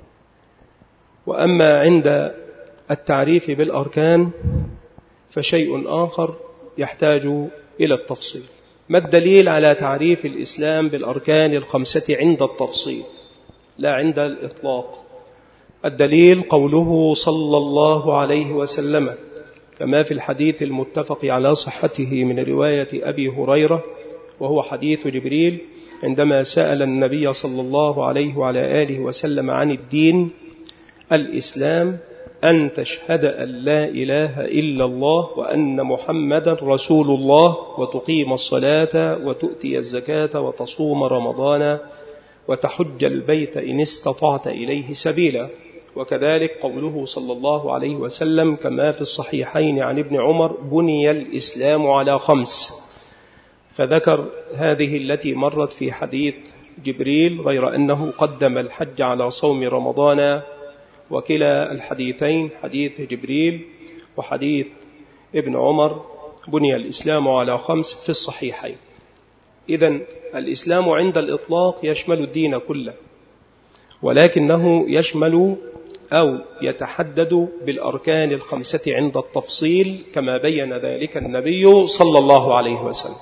وأما عند التعريف بالأركان فشيء آخر يحتاج إلى التفصيل. ما الدليل على تعريف الإسلام بالأركان الخمسة عند التفصيل لا عند الإطلاق؟ الدليل قوله صلى الله عليه وسلم كما في الحديث المتفق على صحته من رواية أبي هريرة، وهو حديث جبريل عندما سأل النبي صلى الله عليه وعلى آله وسلم عن الدين: الإسلام أن تشهد أن لا إله إلا الله وأن محمدا رسول الله وتقيم الصلاة وتؤتي الزكاة وتصوم رمضان وتحج البيت إن استطعت إليه سبيلا. وكذلك قوله صلى الله عليه وسلم كما في الصحيحين عن ابن عمر بني الإسلام على خمس، فذكر هذه التي مرت في حديث جبريل، غير أنه قدم الحج على صوم رمضان، وكلا الحديثين حديث جبريل وحديث ابن عمر بني الإسلام على خمس في الصحيحين. إذن الإسلام عند الإطلاق يشمل الدين كله، ولكنه يشمل أو يتحدد بالأركان الخمسة عند التفصيل كما بين ذلك النبي صلى الله عليه وسلم.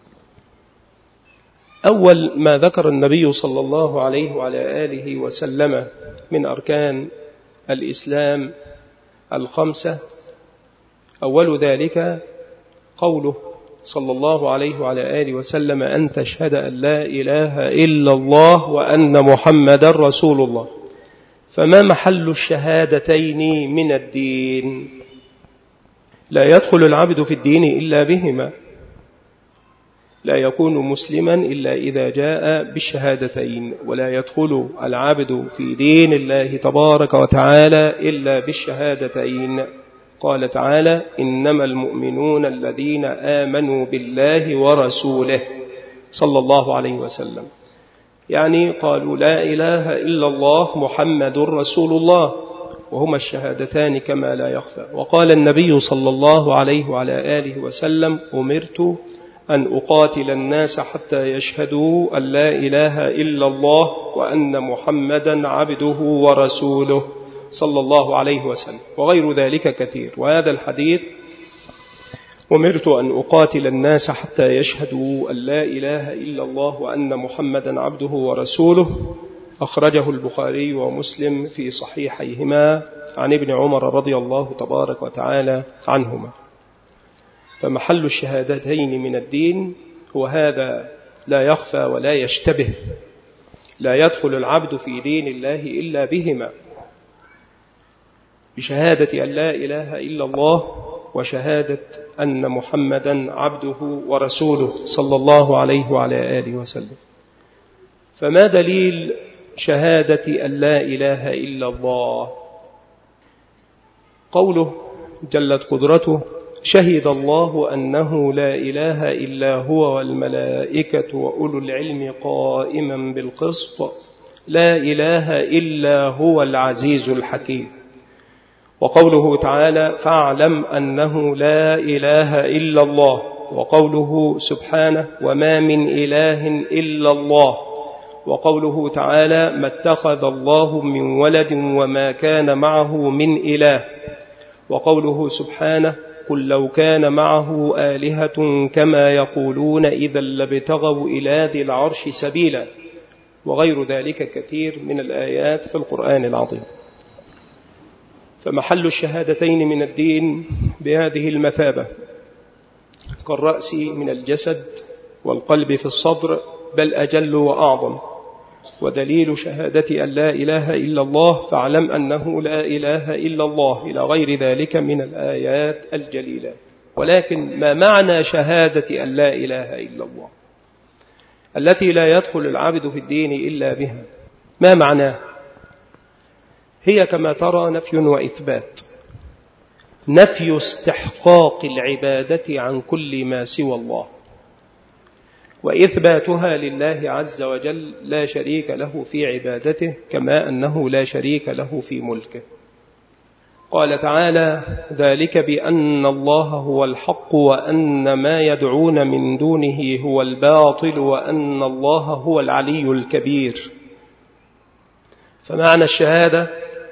أول ما ذكر النبي صلى الله عليه وعلى آله وسلم من أركان الإسلام الخمسة، أول ذلك قوله صلى الله عليه وعلى آله وسلم أن تشهد أن لا إله إلا الله وأن محمد رسول الله. فما محل الشهادتين من الدين؟ لا يدخل العبد في الدين إلا بهما، لا يكون مسلما إلا إذا جاء بالشهادتين، ولا يدخل العبد في دين الله تبارك وتعالى إلا بالشهادتين. قال تعالى إنما المؤمنون الذين آمنوا بالله ورسوله صلى الله عليه وسلم، يعني قالوا لا إله إلا الله محمد رسول الله، وهما الشهادتان كما لا يخفى. وقال النبي صلى الله عليه وعلى آله وسلم أمرت أن أقاتل الناس حتى يشهدوا أن لا إله إلا الله وأن محمدا عبده ورسوله صلى الله عليه وسلم، وغير ذلك كثير. وهذا الحديث أمرت أن أقاتل الناس حتى يشهدوا أن لا إله إلا الله وأن محمدا عبده ورسوله أخرجه البخاري ومسلم في صحيحيهما عن ابن عمر رضي الله تبارك وتعالى عنهما. فمحل الشهادتين من الدين هو هذا، لا يخفى ولا يشتبه، لا يدخل العبد في دين الله إلا بهما، بشهادة أن لا إله إلا الله وشهادة أن محمدا عبده ورسوله صلى الله عليه وعلى آله وسلم. فما دليل شهادة أن لا إله إلا الله؟ قوله جلت قدرته شهد الله أنه لا إله إلا هو والملائكة وأولو العلم قائما بالقسط لا إله إلا هو العزيز الحكيم. وقوله تعالى فاعلم أنه لا إله إلا الله. وقوله سبحانه وما من إله إلا الله. وقوله تعالى ما اتخذ الله من ولد وما كان معه من إله. وقوله سبحانه قل لو كان معه آلهة كما يقولون إذا لابتغوا إلى ذي العرش سبيلا. وغير ذلك كثير من الآيات في القرآن العظيم. فمحل الشهادتين من الدين بهذه المثابة كالرأس من الجسد والقلب في الصدر، بل أجل وأعظم. ودليل شهادة أن لا إله إلا الله فاعلم أنه لا إله إلا الله إلى غير ذلك من الآيات الجليلة. ولكن ما معنى شهادة أن لا إله إلا الله التي لا يدخل العبد في الدين إلا بها؟ ما معناه؟ هي كما ترى نفي وإثبات. نفي استحقاق العبادة عن كل ما سوى الله، وإثباتها لله عز وجل لا شريك له في عبادته كما أنه لا شريك له في ملكه. قال تعالى ذلك بأن الله هو الحق وأن ما يدعون من دونه هو الباطل وأن الله هو العلي الكبير. فمعنى الشهادة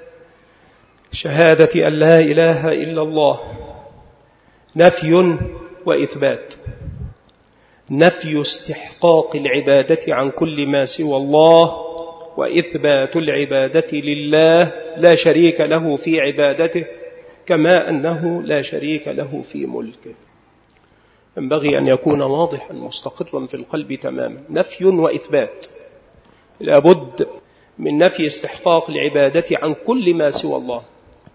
شهادة أن لا إله إلا الله نفي وإثبات. نفي استحقاق العبادة عن كل ما سوى الله، وإثبات العبادة لله لا شريك له في عبادته كما أنه لا شريك له في ملكه. ينبغي أن يكون واضحا مستقرا في القلب تماما. نفي وإثبات، لابد من نفي استحقاق العبادة عن كل ما سوى الله،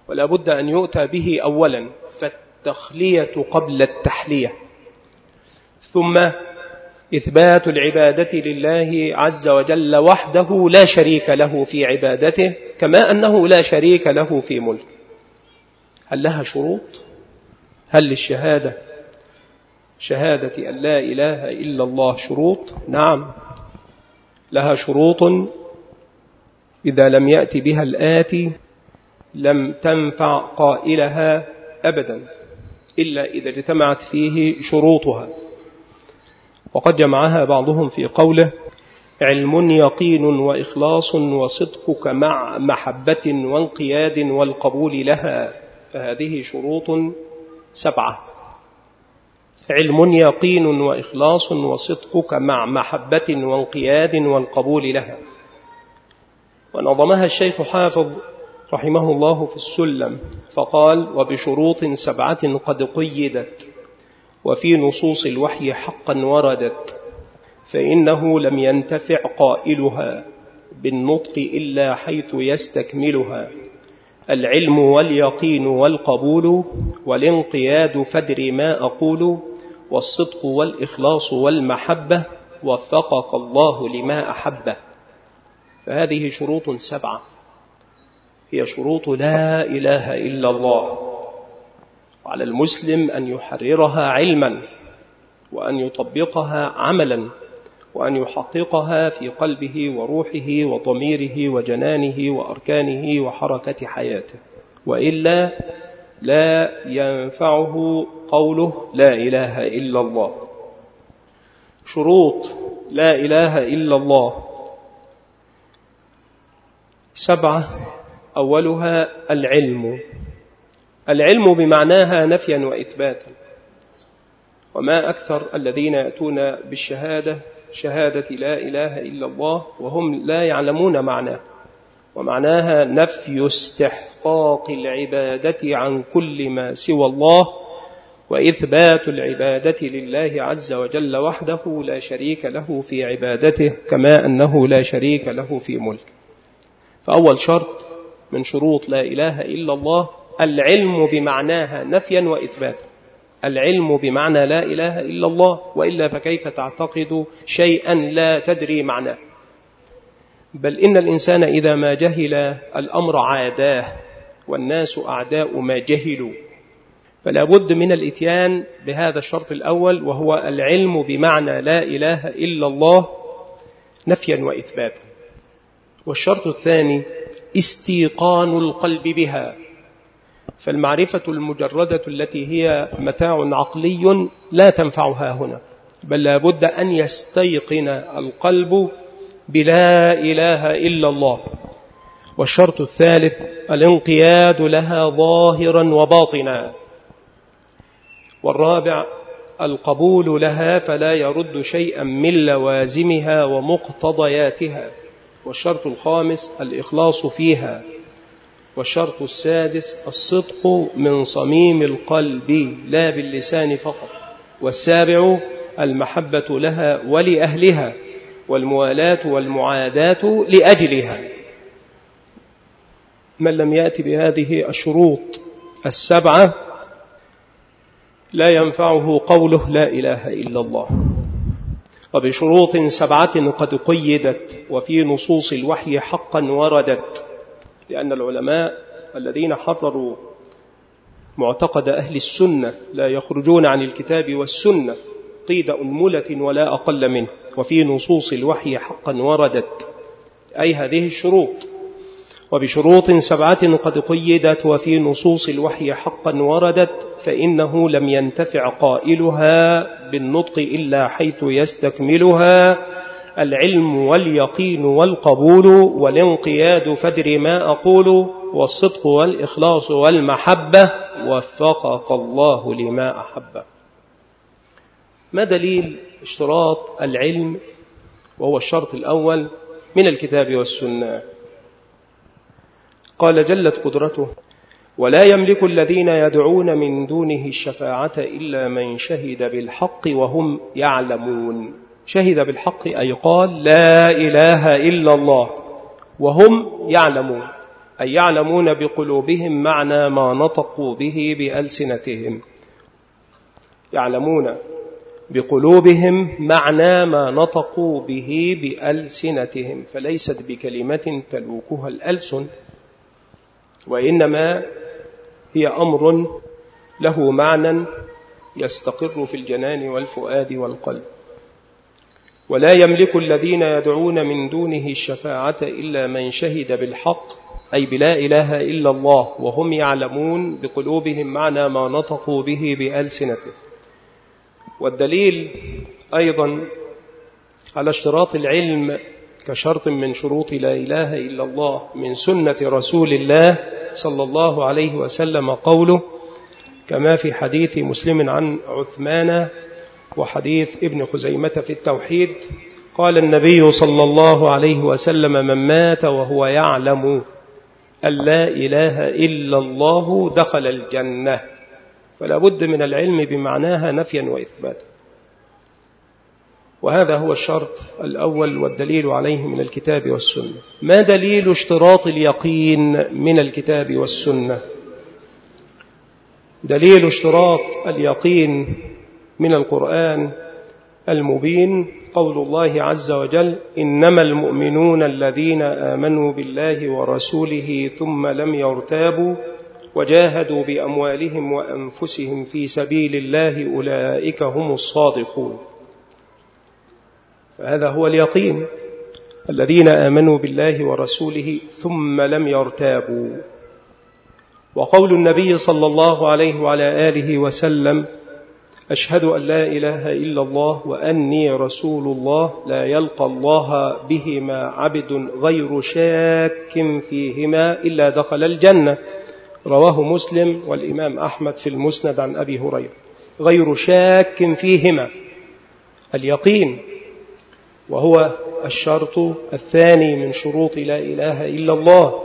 ولا بد أن يؤتى به أولا، فالتخلية قبل التحلية، ثم إثبات العبادة لله عز وجل وحده لا شريك له في عبادته، كما أنه لا شريك له في ملك. هل لها شروط؟ هل للشهادة شهادة أن لا إله إلا الله شروط؟ نعم لها شروط، إذا لم يأتي بها الآتي لم تنفع قائلها أبدا إلا إذا اجتمعت فيه شروطها. وقد جمعها بعضهم في قوله: علم يقين وإخلاص وصدقك مع محبة وانقياد والقبول لها. فهذه شروط سبعة: علم يقين وإخلاص وصدقك مع محبة وانقياد والقبول لها. ونظمها الشيخ حافظ رحمه الله في السلم فقال: وبشروط سبعة قد قيدت وفي نصوص الوحي حقا وردت، فإنه لم ينتفع قائلها بالنطق إلا حيث يستكملها: العلم واليقين والقبول والانقياد فدر ما أقول، والصدق والإخلاص والمحبة وفقك الله لما أحبه. فهذه شروط سبعة هي شروط لا إله إلا الله، وعلى المسلم أن يحررها علما، وأن يطبقها عملا، وأن يحققها في قلبه وروحه وضميره وجنانه وأركانه وحركة حياته، وإلا لا ينفعه قوله لا إله إلا الله. شروط لا إله إلا الله سبعة: أولها العلم. العلم بمعناها نفيا وإثباتا، وما أكثر الذين يأتون بالشهادة شهادة لا إله إلا الله وهم لا يعلمون معناه. ومعناها نفي استحقاق العبادة عن كل ما سوى الله، وإثبات العبادة لله عز وجل وحده لا شريك له في عبادته، كما أنه لا شريك له في ملك. فأول شرط من شروط لا إله إلا الله العلم بمعناها نفيا وإثباتا. العلم بمعنى لا إله إلا الله، وإلا فكيف تعتقد شيئا لا تدري معناه؟ بل إن الإنسان إذا ما جهل الأمر عاداه، والناس أعداء ما جهلوا. فلا بد من الإتيان بهذا الشرط الأول، وهو العلم بمعنى لا إله إلا الله نفيا وإثباتا. والشرط الثاني استيقان القلب بها. فالمعرفة المجردة التي هي متاع عقلي لا تنفعها هنا، بل لا بد أن يستيقن القلب بلا إله إلا الله. والشرط الثالث الانقياد لها ظاهرا وباطنا. والرابع القبول لها فلا يرد شيئا من لوازمها ومقتضياتها. والشرط الخامس الإخلاص فيها. والشرط السادس الصدق من صميم القلب لا باللسان فقط. والسابع المحبة لها ولأهلها، والموالاة والمعاداة لأجلها. من لم يأتي بهذه الشروط السبعة لا ينفعه قوله لا إله إلا الله. وبشروط سبعة قد قيدت وفي نصوص الوحي حقا وردت. لأن العلماء الذين حرروا معتقد أهل السنة لا يخرجون عن الكتاب والسنة قيد أنملة ولا أقل منه. وفي نصوص الوحي حقا وردت، أي هذه الشروط. وبشروط سبعة قد قيدت وفي نصوص الوحي حقا وردت، فإنه لم ينتفع قائلها بالنطق إلا حيث يستكملها: العلم واليقين والقبول والانقياد فدر ما أقول، والصدق والإخلاص والمحبة وفقك الله لما أحب. ما دليل اشتراط العلم وهو الشرط الأول من الكتاب والسنة؟ قال جلت قدرته: ولا يملك الذين يدعون من دونه الشفاعة إلا من شهد بالحق وهم يعلمون. شهد بالحق أي قال لا إله إلا الله وهم يعلمون. أي يعلمون بقلوبهم معنى ما نطقوا به بألسنتهم، يعلمون بقلوبهم معنى ما نطقوا به بألسنتهم، فليست بكلمة تلوكها الألسن، وإنما هي أمر له معنى يستقر في الجنان والفؤاد والقلب. ولا يملك الذين يدعون من دونه الشفاعة إلا من شهد بالحق، أي بلا إله إلا الله، وهم يعلمون بقلوبهم معنى ما نطقوا به بألسنتهم. والدليل أيضا على اشتراط العلم كشرط من شروط لا إله إلا الله من سنة رسول الله صلى الله عليه وسلم قوله كما في حديث مسلم عن عثمان وحديث ابن خزيمة في التوحيد، قال النبي صلى الله عليه وسلم: من مات وهو يعلم أن لا إله إلا الله دخل الجنة. فلا بد من العلم بمعناها نفيا وإثباتا، وهذا هو الشرط الأول والدليل عليه من الكتاب والسنة. ما دليل اشتراط اليقين من الكتاب والسنة؟ دليل اشتراط اليقين من القرآن المبين قول الله عز وجل: إنما المؤمنون الذين آمنوا بالله ورسوله ثم لم يرتابوا وجاهدوا بأموالهم وأنفسهم في سبيل الله أولئك هم الصادقون. فهذا هو اليقين، الذين آمنوا بالله ورسوله ثم لم يرتابوا. وقول النبي صلى الله عليه وعلى آله وسلم: أشهد أن لا إله إلا الله وأني رسول الله، لا يلقى الله بهما عبد غير شاك فيهما إلا دخل الجنة. رواه مسلم والإمام أحمد في المسند عن أبي هريرة. غير شاك فيهما اليقين، وهو الشرط الثاني من شروط لا إله إلا الله.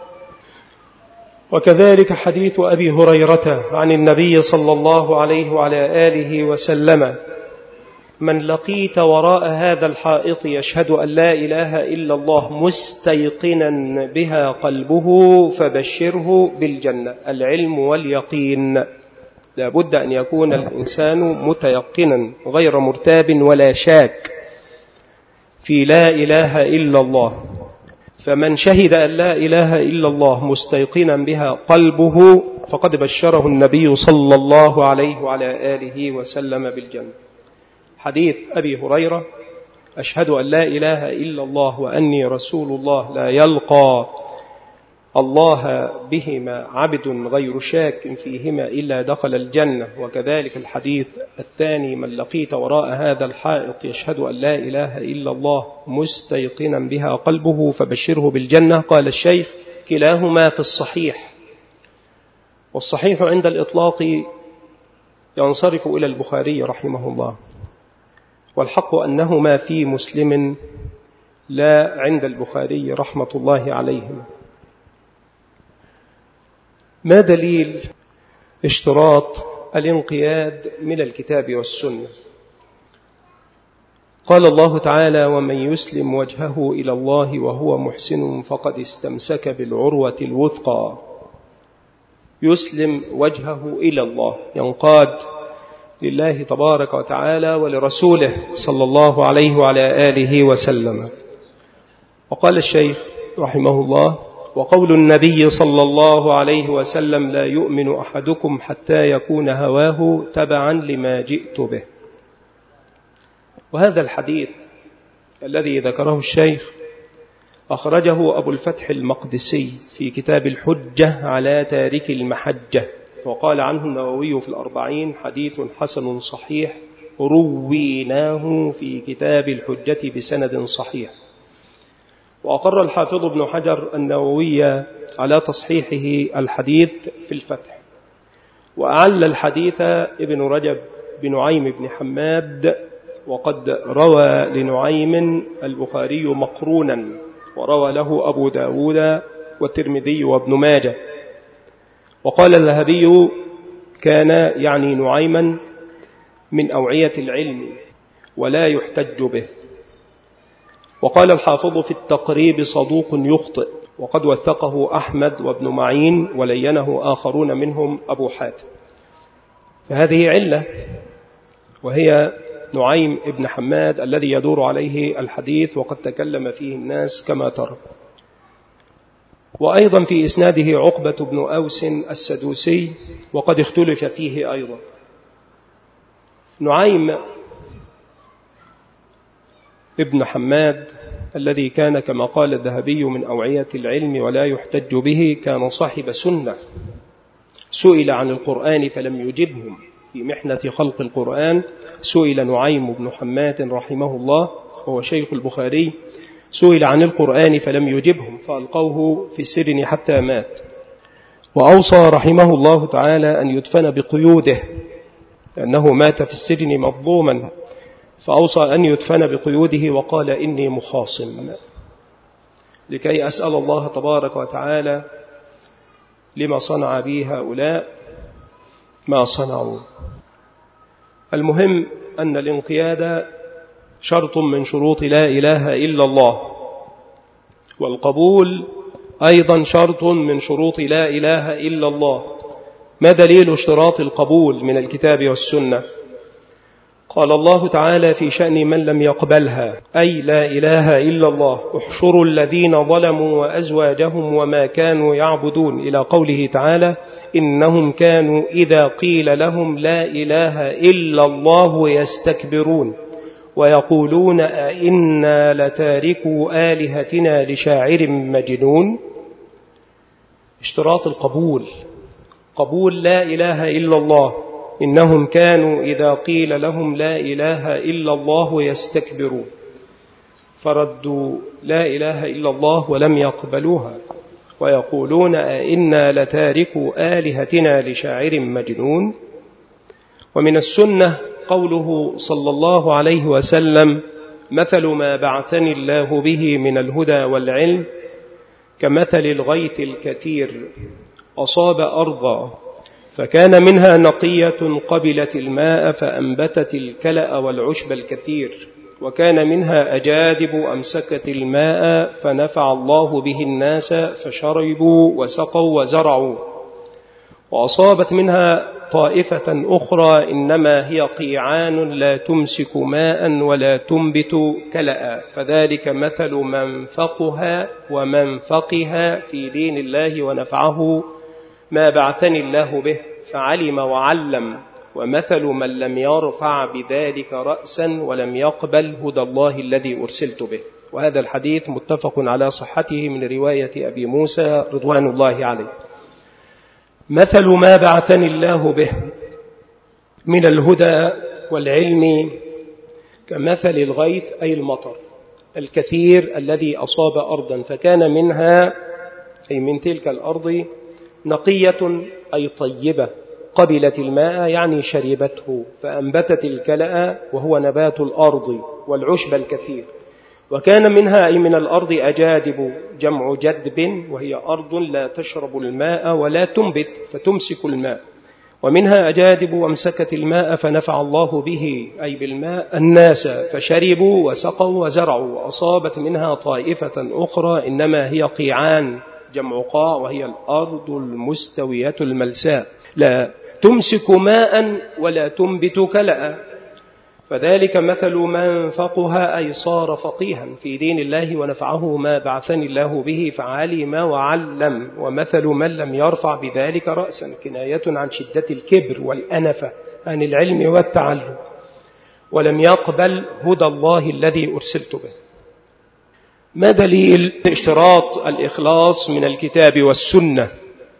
وكذلك حديث أبي هريرة عن النبي صلى الله عليه وعلى آله وسلم: من لقيت وراء هذا الحائط يشهد أن لا إله إلا الله مستيقنا بها قلبه فبشره بالجنة. العلم واليقين، لا بد أن يكون الإنسان متيقنا غير مرتاب ولا شاك في لا إله إلا الله. فمن شهد أن لا إله إلا الله مستيقنا بها قلبه فقد بشره النبي صلى الله عليه وعلى آله وسلم بالجنة. حديث أبي هريرة: أشهد أن لا إله إلا الله وأني رسول الله، لا يلقى الله بهما عبد غير شاك فيهما إلا دخل الجنة. وكذلك الحديث الثاني: من لقيت وراء هذا الحائط يشهد أن لا إله إلا الله مستيقنا بها قلبه فبشره بالجنة. قال الشيخ: كلاهما في الصحيح، والصحيح عند الإطلاق ينصرف إلى البخاري رحمه الله، والحق أنهما في مسلم لا عند البخاري رحمة الله عليهم. ما دليل اشتراط الانقياد من الكتاب والسنة؟ قال الله تعالى: ومن يسلم وجهه إلى الله وهو محسن فقد استمسك بالعروة الوثقى. يسلم وجهه إلى الله، ينقاد لله تبارك وتعالى ولرسوله صلى الله عليه وعلى آله وسلم. وقال الشيخ رحمه الله: وقول النبي صلى الله عليه وسلم: لا يؤمن أحدكم حتى يكون هواه تبعا لما جئت به. وهذا الحديث الذي ذكره الشيخ أخرجه أبو الفتح المقدسي في كتاب الحجة على تارك المحجة، وقال عنه النووي في الأربعين: حديث حسن صحيح رويناه في كتاب الحجة بسند صحيح. وأقر الحافظ ابن حجر النووي على تصحيحه الحديث في الفتح. وأعل الحديث ابن رجب بنعيم بن حماد، وقد روى لنعيم البخاري مقرونا، وروى له أبو داود والترمذي وابن ماجه. وقال الذهبي: كان يعني نعيما من أوعية العلم ولا يحتج به. وقال الحافظ في التقريب: صدوق يخطئ. وقد وثقه أحمد وابن معين ولينه آخرون منهم أبو حاتم. فهذه علة، وهي نعيم ابن حماد الذي يدور عليه الحديث وقد تكلم فيه الناس كما ترى. وأيضا في إسناده عقبة بن أوس السدوسي وقد اختلف فيه أيضا. نعيم ابن حماد الذي كان كما قال الذهبي من أوعية العلم ولا يحتج به، كان صاحب سنة، سئل عن القرآن فلم يجبهم في محنة خلق القرآن. سئل نعيم بن حماد رحمه الله وهو شيخ البخاري، سئل عن القرآن فلم يجبهم فألقوه في السجن حتى مات. وأوصى رحمه الله تعالى أن يدفن بقيوده لأنه مات في السجن مظلوما، فأوصى أن يدفن بقيوده وقال إني مخاصم، لكي أسأل الله تبارك وتعالى لما صنع بي هؤلاء ما صنعوا. المهم أن الانقياد شرط من شروط لا إله إلا الله، والقبول أيضا شرط من شروط لا إله إلا الله. ما دليل اشتراط القبول من الكتاب والسنة؟ قال الله تعالى في شأن من لم يقبلها، أي لا إله إلا الله، احشروا الذين ظلموا وأزواجهم وما كانوا يعبدون، إلى قوله تعالى إنهم كانوا إذا قيل لهم لا إله إلا الله يستكبرون ويقولون أئنا لتاركوا آلهتنا لشاعر مجنون. اشتراط القبول، قبول لا إله إلا الله. إنهم كانوا إذا قيل لهم لا إله إلا الله يستكبرون، فردوا لا إله إلا الله ولم يقبلوها، ويقولون أئنا لتاركوا آلهتنا لشاعر مجنون. ومن السنة قوله صلى الله عليه وسلم مثل ما بعثني الله به من الهدى والعلم كمثل الغيث الكثير أصاب أرضا فكان منها نقية قبلت الماء فأنبتت الكلأ والعشب الكثير، وكان منها أجادب أمسكت الماء فنفع الله به الناس فشربوا وسقوا وزرعوا، وأصابت منها طائفة أخرى إنما هي قيعان لا تمسك ماء ولا تنبت كلأ، فذلك مثل من فقها ومن فقها في دين الله ونفعه ما بعثني الله به فعلم وعلم، ومثل من لم يرفع بذلك رأسا ولم يقبل هدى الله الذي أرسلت به. وهذا الحديث متفق على صحته من رواية أبي موسى رضوان الله عليه. مثل ما بعثني الله به من الهدى والعلم كمثل الغيث أي المطر الكثير الذي أصاب أرضا فكان منها أي من تلك الأرض نقية أي طيبة قبلت الماء يعني شربته فأنبتت الكلأ وهو نبات الأرض والعشب الكثير، وكان منها أي من الأرض أجادب جمع جدب وهي أرض لا تشرب الماء ولا تنبت فتمسك الماء، ومنها أجادب أمسكت الماء فنفع الله به أي بالماء الناس فشربوا وسقوا وزرعوا، وأصابت منها طائفة أخرى إنما هي قيعان جمع قاع وهي الأرض المستوية الملساء لا تمسك ماء ولا تنبت كلأ، فذلك مثل من فقها أي صار فقيها في دين الله ونفعه ما بعثني الله به فعلم وعلم، ومثل من لم يرفع بذلك رأسا كناية عن شدة الكبر والأنفة عن العلم والتعلم ولم يقبل هدى الله الذي أرسلت به. ما دليل اشتراط الإخلاص من الكتاب والسنة؟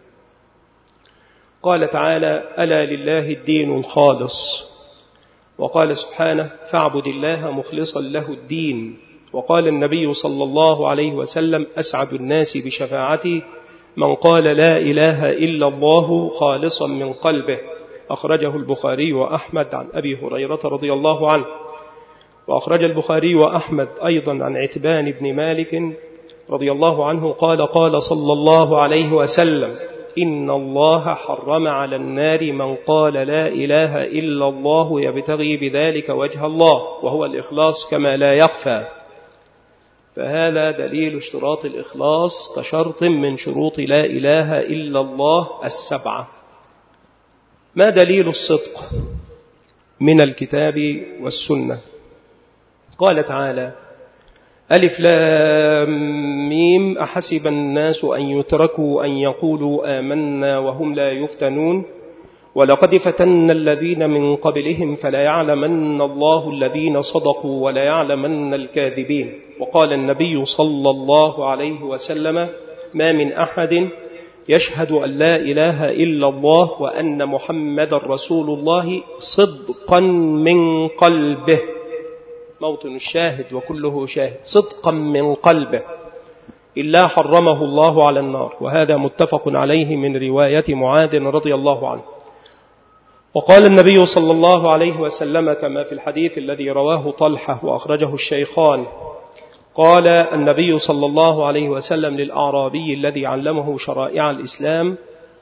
قال تعالى ألا لله الدين الخالص، وقال سبحانه فاعبد الله مخلصا له الدين، وقال النبي صلى الله عليه وسلم أسعد الناس بشفاعتي من قال لا إله إلا الله خالصا من قلبه، أخرجه البخاري وأحمد عن أبي هريرة رضي الله عنه. وأخرج البخاري وأحمد أيضا عن عتبان بن مالك رضي الله عنه قال قال صلى الله عليه وسلم إن الله حرم على النار من قال لا إله إلا الله يبتغي بذلك وجه الله، وهو الإخلاص كما لا يخفى. فهذا دليل اشتراط الإخلاص كشرط من شروط لا إله إلا الله السبعة. ما دليل الصدق من الكتاب والسنة؟ قال تعالى: ألف لام ميم أحسب الناس أن يتركوا أن يقولوا آمنا وهم لا يفتنون ولقد فتنا الذين من قبلهم فلا يعلمن الله الذين صدقوا ولا يعلمن الكاذبين. وقال النبي صلى الله عليه وسلم: ما من أحد يشهد أن لا إله إلا الله وأن محمد رسول الله صدقا من قلبه، موطن الشاهد وكله شاهد، صدقا من قلبه، إلا حرمه الله على النار. وهذا متفق عليه من رواية معاذ رضي الله عنه. وقال النبي صلى الله عليه وسلم كما في الحديث الذي رواه طلحة وأخرجه الشيخان، قال النبي صلى الله عليه وسلم للأعرابي الذي علمه شرائع الإسلام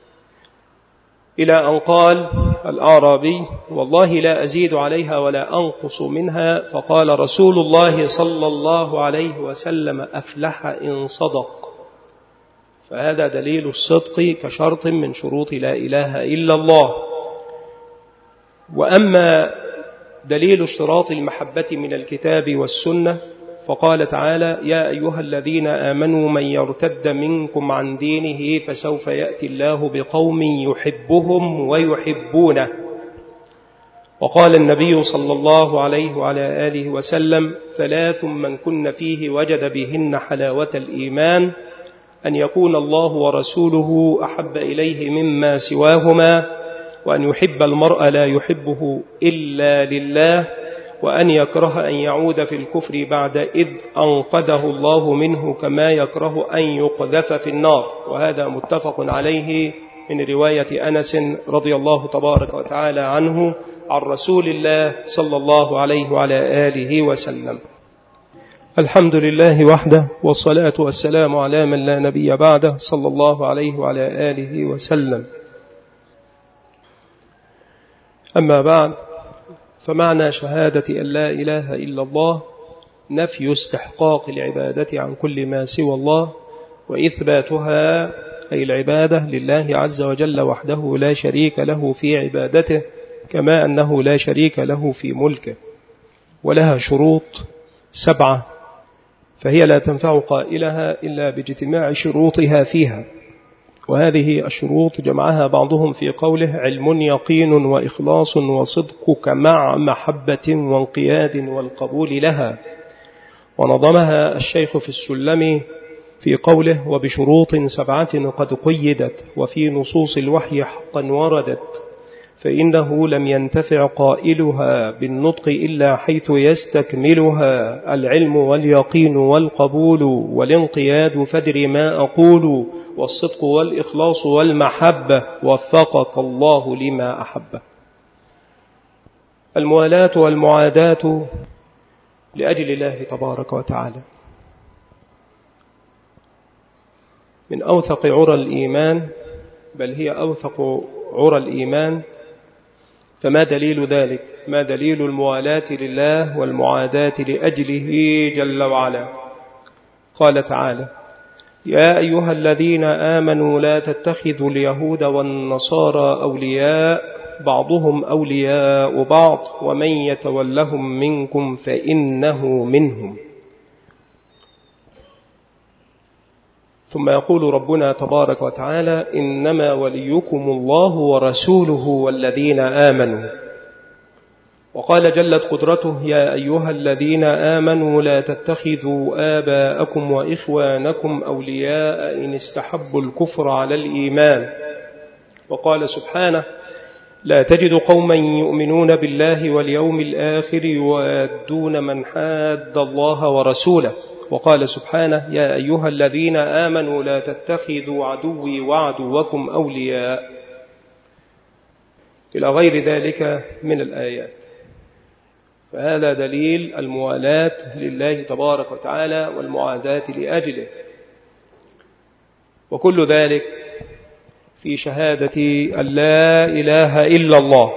إلى أن قال الأعرابي: والله لا أزيد عليها ولا أنقص منها. فقال رسول الله صلى الله عليه وسلم: أفلح إن صدق. فهذا دليل الصدق كشرط من شروط لا إله إلا الله. وأما دليل اشتراط المحبة من الكتاب والسنة فقال تعالى: يا أيها الذين آمنوا من يرتد منكم عن دينه فسوف يأتي الله بقوم يحبهم ويحبونه. وقال النبي صلى الله عليه وعلى آله وسلم: ثلاث من كن فيه وجد بهن حلاوة الإيمان: أن يكون الله ورسوله أحب إليه مما سواهما، وأن يحب المرء لا يحبه إلا لله، وأن يكره أن يعود في الكفر بعد إذ أنقذه الله منه كما يكره أن يقذف في النار. وهذا متفق عليه من رواية أنس رضي الله تبارك وتعالى عنه عن رسول الله صلى الله عليه وعلى آله وسلم. الحمد لله وحده، والصلاة والسلام على من لا نبي بعده صلى الله عليه وعلى آله وسلم. أما بعد، فمعنى شهادة أن لا إله إلا الله نفي استحقاق العبادة عن كل ما سوى الله، وإثباتها أي العبادة لله عز وجل وحده لا شريك له في عبادته، كما أنه لا شريك له في ملكه. ولها شروط سبعة، فهي لا تنفع قائلها إلا باجتماع شروطها فيها. وهذه الشروط جمعها بعضهم في قوله: علم يقين وإخلاص وصدقك مع محبة وانقياد والقبول لها. ونظمها الشيخ في السلم في قوله: وبشروط سبعة قد قيدت وفي نصوص الوحي حقا وردت، فإنه لم ينتفع قائلها بالنطق إلا حيث يستكملها: العلم واليقين والقبول والانقياد فدر ما أقول، والصدق والإخلاص والمحبة، وفقك الله لما أحبه. الموالاة والمعاداة لأجل الله تبارك وتعالى من أوثق عرى الإيمان، بل هي أوثق عرى الإيمان. فما دليل ذلك؟ ما دليل الموالاة لله والمعاداة لأجله جل وعلا؟ قال تعالى: يا أيها الذين آمنوا لا تتخذوا اليهود والنصارى أولياء بعضهم أولياء بعض ومن يتولهم منكم فإنه منهم. ثم يقول ربنا تبارك وتعالى: إنما وليكم الله ورسوله والذين آمنوا. وقال جلت قدرته: يا أيها الذين آمنوا لا تتخذوا آباءكم وإخوانكم أولياء إن استحبوا الكفر على الإيمان. وقال سبحانه: لا تجد قوما يؤمنون بالله واليوم الآخر يوادون من حاد الله ورسوله. وقال سبحانه: يا أيها الذين آمنوا لا تتخذوا عدوي وعدوكم أولياء، إلى غير ذلك من الآيات. فهذا دليل الموالاة لله تبارك وتعالى والمعاداة لأجله، وكل ذلك في شهادة أن لا إله إلا الله.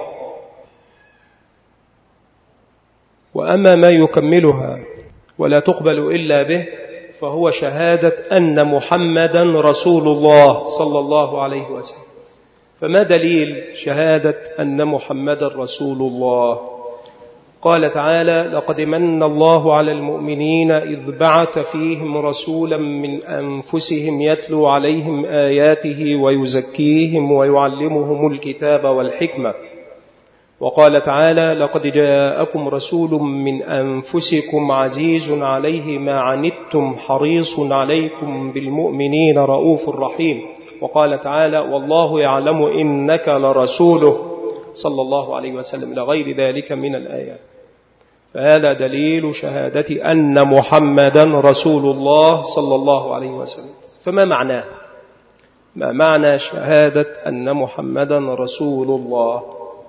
وأما ما يكملها ولا تقبل إلا به فهو شهادة أن محمدا رسول الله صلى الله عليه وسلم. فما دليل شهادة أن محمدا رسول الله؟ قال تعالى: لقد من الله على المؤمنين إذ بعث فيهم رسولا من أنفسهم يتلو عليهم آياته ويزكيهم ويعلمهم الكتاب والحكمة. وقال تعالى: لقد جاءكم رسول من أنفسكم عزيز عليه ما عنتم حريص عليكم بالمؤمنين رؤوف رحيم. وقال تعالى: والله يعلم إنك لرسوله صلى الله عليه وسلم، إلى غير ذلك من الآيات. فهذا دليل شهادة أن محمدا رسول الله صلى الله عليه وسلم. فما معناه؟ ما معنى شهادة أن محمدا رسول الله؟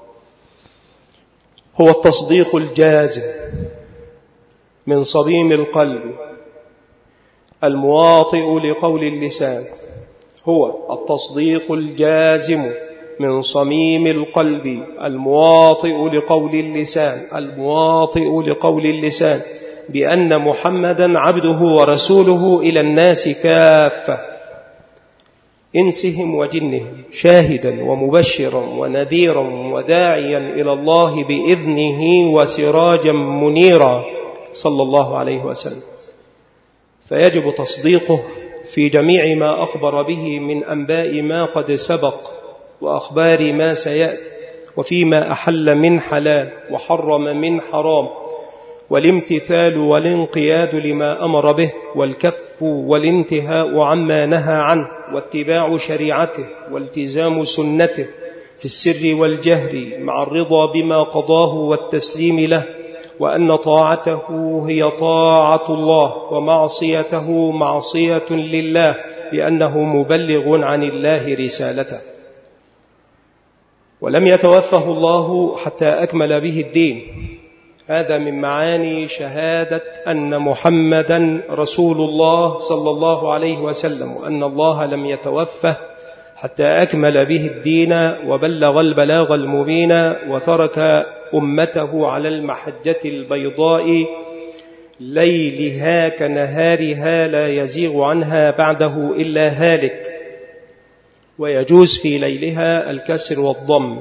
هو التصديق الجازم من صميم القلب المواطئ لقول اللسان. هو التصديق الجازم من صميم القلب المواطئ لقول اللسان المواطئ لقول اللسان بأن محمدا عبده ورسوله إلى الناس كافة، إنسهم وجنهم، شاهدا ومبشرا ونذيرا وداعيا إلى الله بإذنه وسراجا منيرا صلى الله عليه وسلم. فيجب تصديقه في جميع ما أخبر به من أنباء ما قد سبق وأخبار ما سيأتي، وفيما أحل من حلال وحرم من حرام، والامتثال والانقياد لما أمر به، والكف والانتهاء عما نهى عنه، واتباع شريعته والتزام سنته في السر والجهر مع الرضا بما قضاه والتسليم له، وأن طاعته هي طاعة الله ومعصيته معصية لله لأنه مبلغ عن الله رسالته. ولم يتوفه الله حتى أكمل به الدين. هذا من معاني شهادة أن محمدا رسول الله صلى الله عليه وسلم، وأن الله لم يتوفه حتى أكمل به الدين وبلغ البلاغ المبين، وترك أمته على المحجة البيضاء ليلها كنهارها لا يزيغ عنها بعده إلا هالك، ويجوز في ليلها الكسر والضم.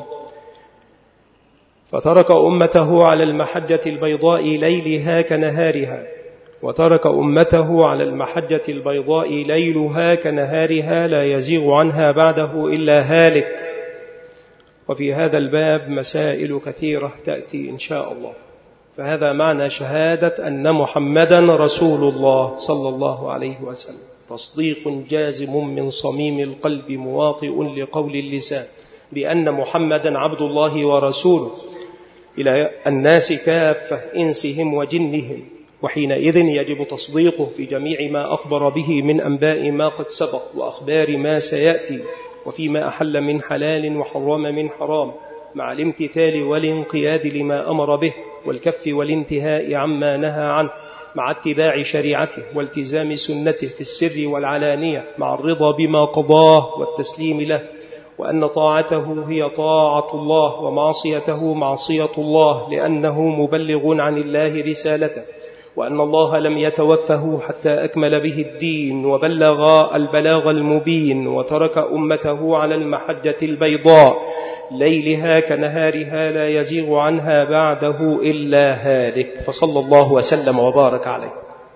فترك أمته على المحجة البيضاء ليلها كنهارها، وترك أمته على المحجة البيضاء ليلها كنهارها لا يزيغ عنها بعده إلا هالك. وفي هذا الباب مسائل كثيرة تأتي إن شاء الله. فهذا معنى شهادة أن محمدا رسول الله صلى الله عليه وسلم، تصديق جازم من صميم القلب مواطئ لقول اللسان بأن محمدا عبد الله ورسوله إلى الناس كافة، إنسهم وجنهم. وحينئذ يجب تصديقه في جميع ما أخبر به من أنباء ما قد سبق وأخبار ما سيأتي، وفيما أحل من حلال وحرم من حرام، مع الامتثال والانقياد لما أمر به، والكف والانتهاء عما نهى عنه، مع اتباع شريعته والتزام سنته في السر والعلانية، مع الرضا بما قضاه والتسليم له، وأن طاعته هي طاعة الله ومعصيته معصية الله لأنه مبلغ عن الله رسالته، وأن الله لم يتوفه حتى أكمل به الدين وبلغ البلاغ المبين، وترك أمته على المحجة البيضاء ليلها كنهارها لا يزيغ عنها بعده إلا هالك. فصلى الله وسلم وبارك عليه.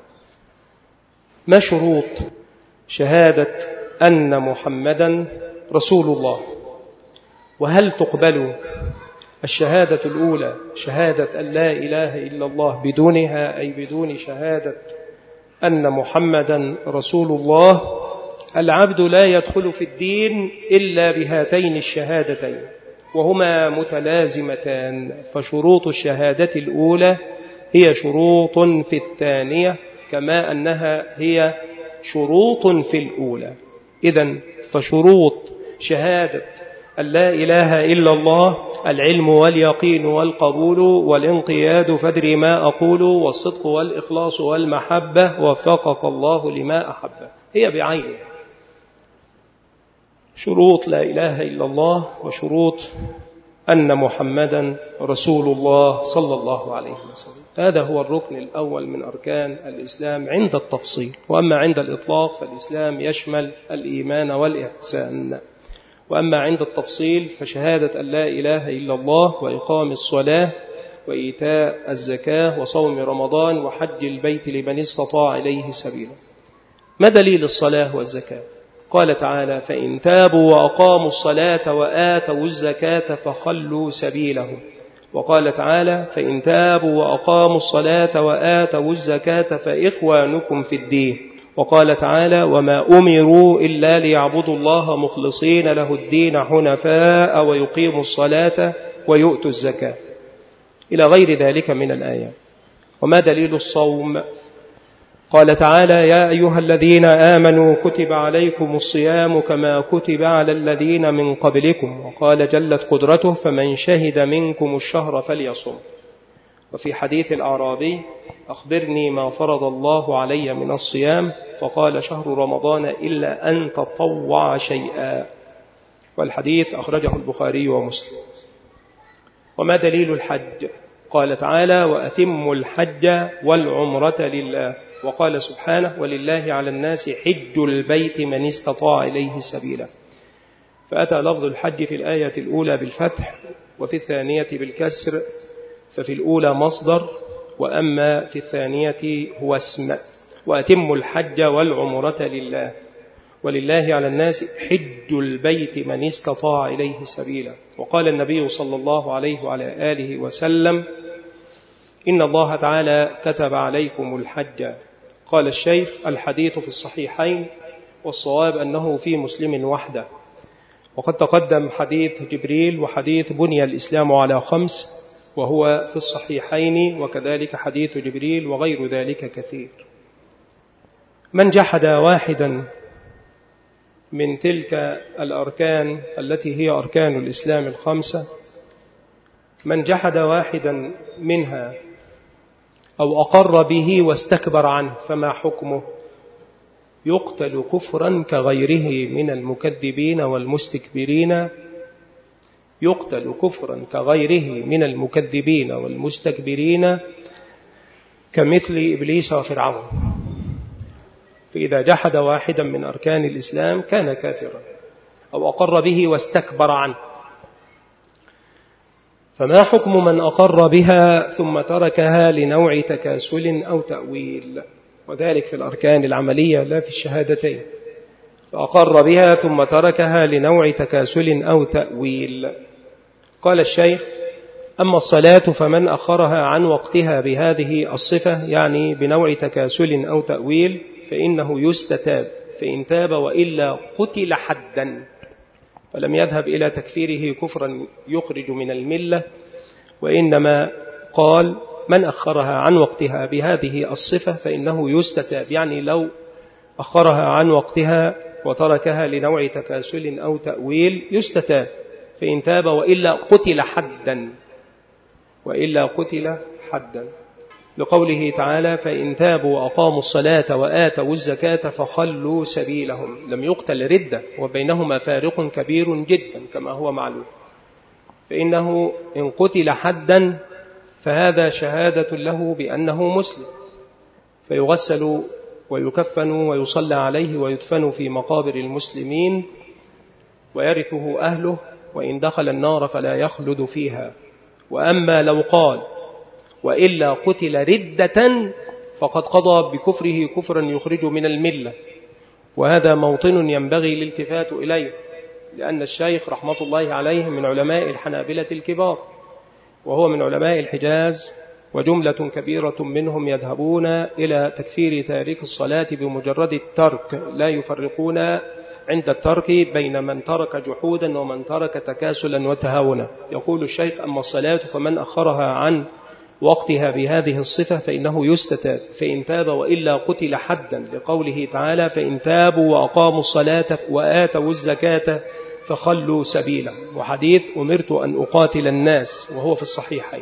ما شروط شهادة أن محمدا رسول الله؟ وهل تقبل الشهادة الأولى شهادة أن لا إله إلا الله بدونها، أي بدون شهادة أن محمدا رسول الله؟ العبد لا يدخل في الدين إلا بهاتين الشهادتين، وهما متلازمتان. فشروط الشهادة الأولى هي شروط في الثانية كما أنها هي شروط في الأولى. إذن فشروط شهادة أن لا إله إلا الله العلم واليقين والقبول والانقياد فدر ما أقول، والصدق والإخلاص والمحبة وفقك الله لما أحبه، هي بعينها شروط لا إله إلا الله وشروط أن محمدا رسول الله صلى الله عليه وسلم. هذا هو الركن الأول من أركان الإسلام عند التفصيل. وأما عند الإطلاق فالإسلام يشمل الإيمان والإحسان. وأما عند التفصيل فشهادة أن لا إله إلا الله وإقام الصلاة وإيتاء الزكاة وصوم رمضان وحج البيت لمن استطاع إليه سبيلا. ما دليل الصلاة والزكاة؟ قال تعالى: فإن تابوا وأقاموا الصلاة وآتوا الزكاة فخلوا سبيلهم. وقال تعالى: فإن تابوا وأقاموا الصلاة وآتوا الزكاة فإخوانكم في الدين. وقال تعالى: وما أمروا إلا ليعبدوا الله مخلصين له الدين حنفاء ويقيموا الصلاة ويؤتوا الزكاة، إلى غير ذلك من الآيات. وما دليل الصوم؟ قال تعالى: يا أيها الذين آمنوا كتب عليكم الصيام كما كتب على الذين من قبلكم. وقال جلت قدرته: فمن شهد منكم الشهر فليصم. وفي حديث الأعرابي: أخبرني ما فرض الله علي من الصيام، فقال: شهر رمضان إلا أن تطوع شيئا. والحديث أخرجه البخاري ومسلم. وما دليل الحج؟ قال تعالى: وأتموا الحج والعمرة لله. وقال سبحانه: ولله على الناس حج البيت من استطاع إليه سبيلا. فأتى لفظ الحج في الآية الأولى بالفتح وفي الثانية بالكسر، ففي الأولى مصدر، وأما في الثانية هو اسم. وأتموا الحج والعمرة لله، ولله على الناس حج البيت من استطاع إليه سبيلا. وقال النبي صلى الله عليه وعلى آله وسلم: إن الله تعالى كتب عليكم الحج. قال الشيخ: الحديث في الصحيحين، والصواب أنه في مسلم وحده. وقد تقدم حديث جبريل وحديث بني الإسلام على خمس، وهو في الصحيحين، وكذلك حديث جبريل وغير ذلك كثير. من جحد واحدا من تلك الأركان التي هي أركان الإسلام الخمسة، من جحد واحدا منها أو أقر به واستكبر عنه فما حكمه؟ يقتل كفرا كغيره من المكذبين والمستكبرين، يقتل كفرا كغيره من المكذبين والمستكبرين كمثل إبليس وفرعون. فإذا جحد واحدا من أركان الإسلام كان كافرا أو أقر به واستكبر عنه. فما حكم من أقر بها ثم تركها لنوع تكاسل أو تأويل؟ وذلك في الأركان العملية لا في الشهادتين. فأقر بها ثم تركها لنوع تكاسل أو تأويل. قال الشيخ: أما الصلاة فمن أخرها عن وقتها بهذه الصفة، يعني بنوع تكاسل أو تأويل، فإنه يستتاب، فإن تاب وإلا قتل حدا. ولم يذهب إلى تكفيره كفرا يخرج من الملة، وإنما قال: من أخرها عن وقتها بهذه الصفة فإنه يستتاب، يعني لو أخرها عن وقتها وتركها لنوع تكاسل أو تأويل يستتاب، فإن تاب وإلا قتل حدا، وإلا قتل حدا، لقوله تعالى: فإن تابوا وأقاموا الصلاة وآتوا الزكاة فخلوا سبيلهم. لم يقتل ردة، وبينهما فارق كبير جدا كما هو معلوم. فإنه إن قتل حدا فهذا شهادة له بأنه مسلم، فيغسل ويكفن ويصلى عليه ويدفن في مقابر المسلمين ويرثه أهله، وإن دخل النار فلا يخلد فيها. وأما لو قال: وإلا قتل ردة، فقد قضى بكفره كفرا يخرج من الملة. وهذا موطن ينبغي الالتفات إليه، لأن الشيخ رحمة الله عليه من علماء الحنابلة الكبار، وهو من علماء الحجاز، وجملة كبيرة منهم يذهبون إلى تكفير تارك الصلاة بمجرد الترك، لا يفرقون عند الترك بين من ترك جحودا ومن ترك تكاسلا وتهاونا. يقول الشيخ: أما الصلاة فمن أخرها عن وقتها بهذه الصفة فإنه يستتاب، فإن تاب وإلا قتل حدا، لقوله تعالى: فإن تابوا وأقاموا الصلاة وآتوا الزكاة فخلوا سبيلا. وحديث: أمرت أن أقاتل الناس، وهو في الصحيحين.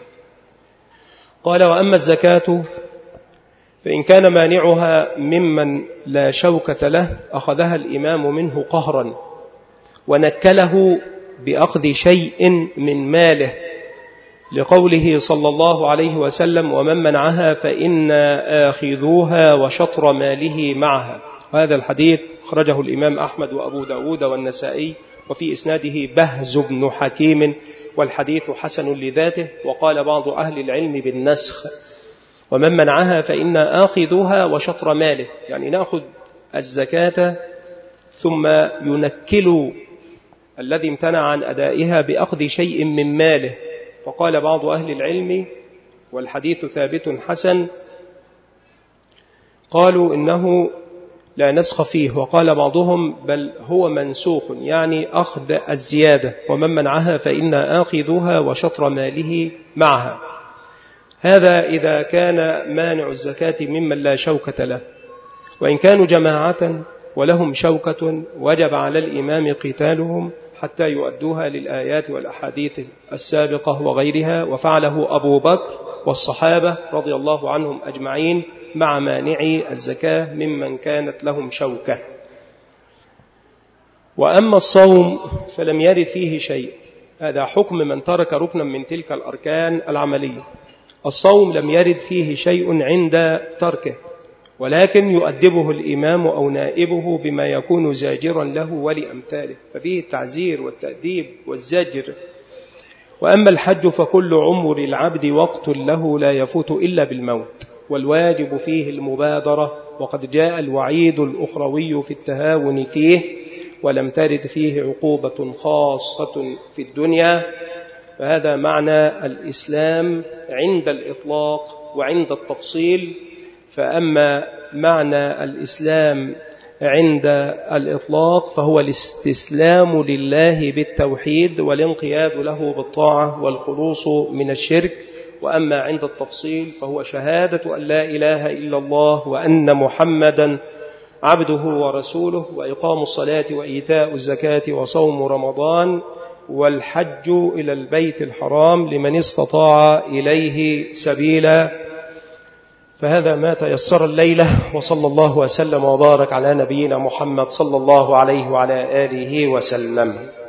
قال: وأما الزكاة فإن كان مانعها ممن لا شوكة له أخذها الإمام منه قهرا ونكله بأخذ شيء من ماله، لقوله صلى الله عليه وسلم: ومن منعها فإنا آخذوها وشطر ماله معها. وهذا الحديث أخرجه الإمام أحمد وأبو داود والنسائي، وفي إسناده بهز بن حكيم، والحديث حسن لذاته. وقال بعض أهل العلم بالنسخ: ومن منعها فإنا آخذوها وشطر ماله، يعني نأخذ الزكاة ثم ينكل الذي امتنع عن أدائها بأخذ شيء من ماله. فقال بعض أهل العلم، والحديث ثابت حسن، قالوا إنه لا نسخ فيه، وقال بعضهم بل هو منسوخ، يعني أخذ الزيادة: ومن منعها فإنا آخذها وشطر ماله معها. هذا إذا كان مانع الزكاة ممن لا شوكة له. وإن كانوا جماعة ولهم شوكة وجب على الإمام قتالهم حتى يؤدوها للآيات والأحاديث السابقة وغيرها، وفعله أبو بكر والصحابة رضي الله عنهم أجمعين مع مانعي الزكاة ممن كانت لهم شوكة. وأما الصوم فلم يرد فيه شيء، هذا حكم من ترك ركنا من تلك الأركان العملية. الصوم لم يرد فيه شيء عند تركه، ولكن يؤدبه الإمام أو نائبه بما يكون زاجرا له ولأمثاله، ففيه التعزير والتأديب والزجر. وأما الحج فكل عمر العبد وقت له لا يفوت إلا بالموت، والواجب فيه المبادرة، وقد جاء الوعيد الأخروي في التهاون فيه، ولم ترد فيه عقوبة خاصة في الدنيا. فهذا معنى الإسلام عند الإطلاق وعند التفصيل. فأما معنى الإسلام عند الإطلاق فهو الاستسلام لله بالتوحيد والانقياد له بالطاعة والخلوص من الشرك. وأما عند التفصيل فهو شهادة أن لا إله إلا الله وأن محمدا عبده ورسوله، وإقام الصلاة وإيتاء الزكاة وصوم رمضان والحج إلى البيت الحرام لمن استطاع إليه سبيلا. فهذا ما تيسر الليلة، وصلى الله وسلم وبارك على نبينا محمد صلى الله عليه وعلى آله وسلم.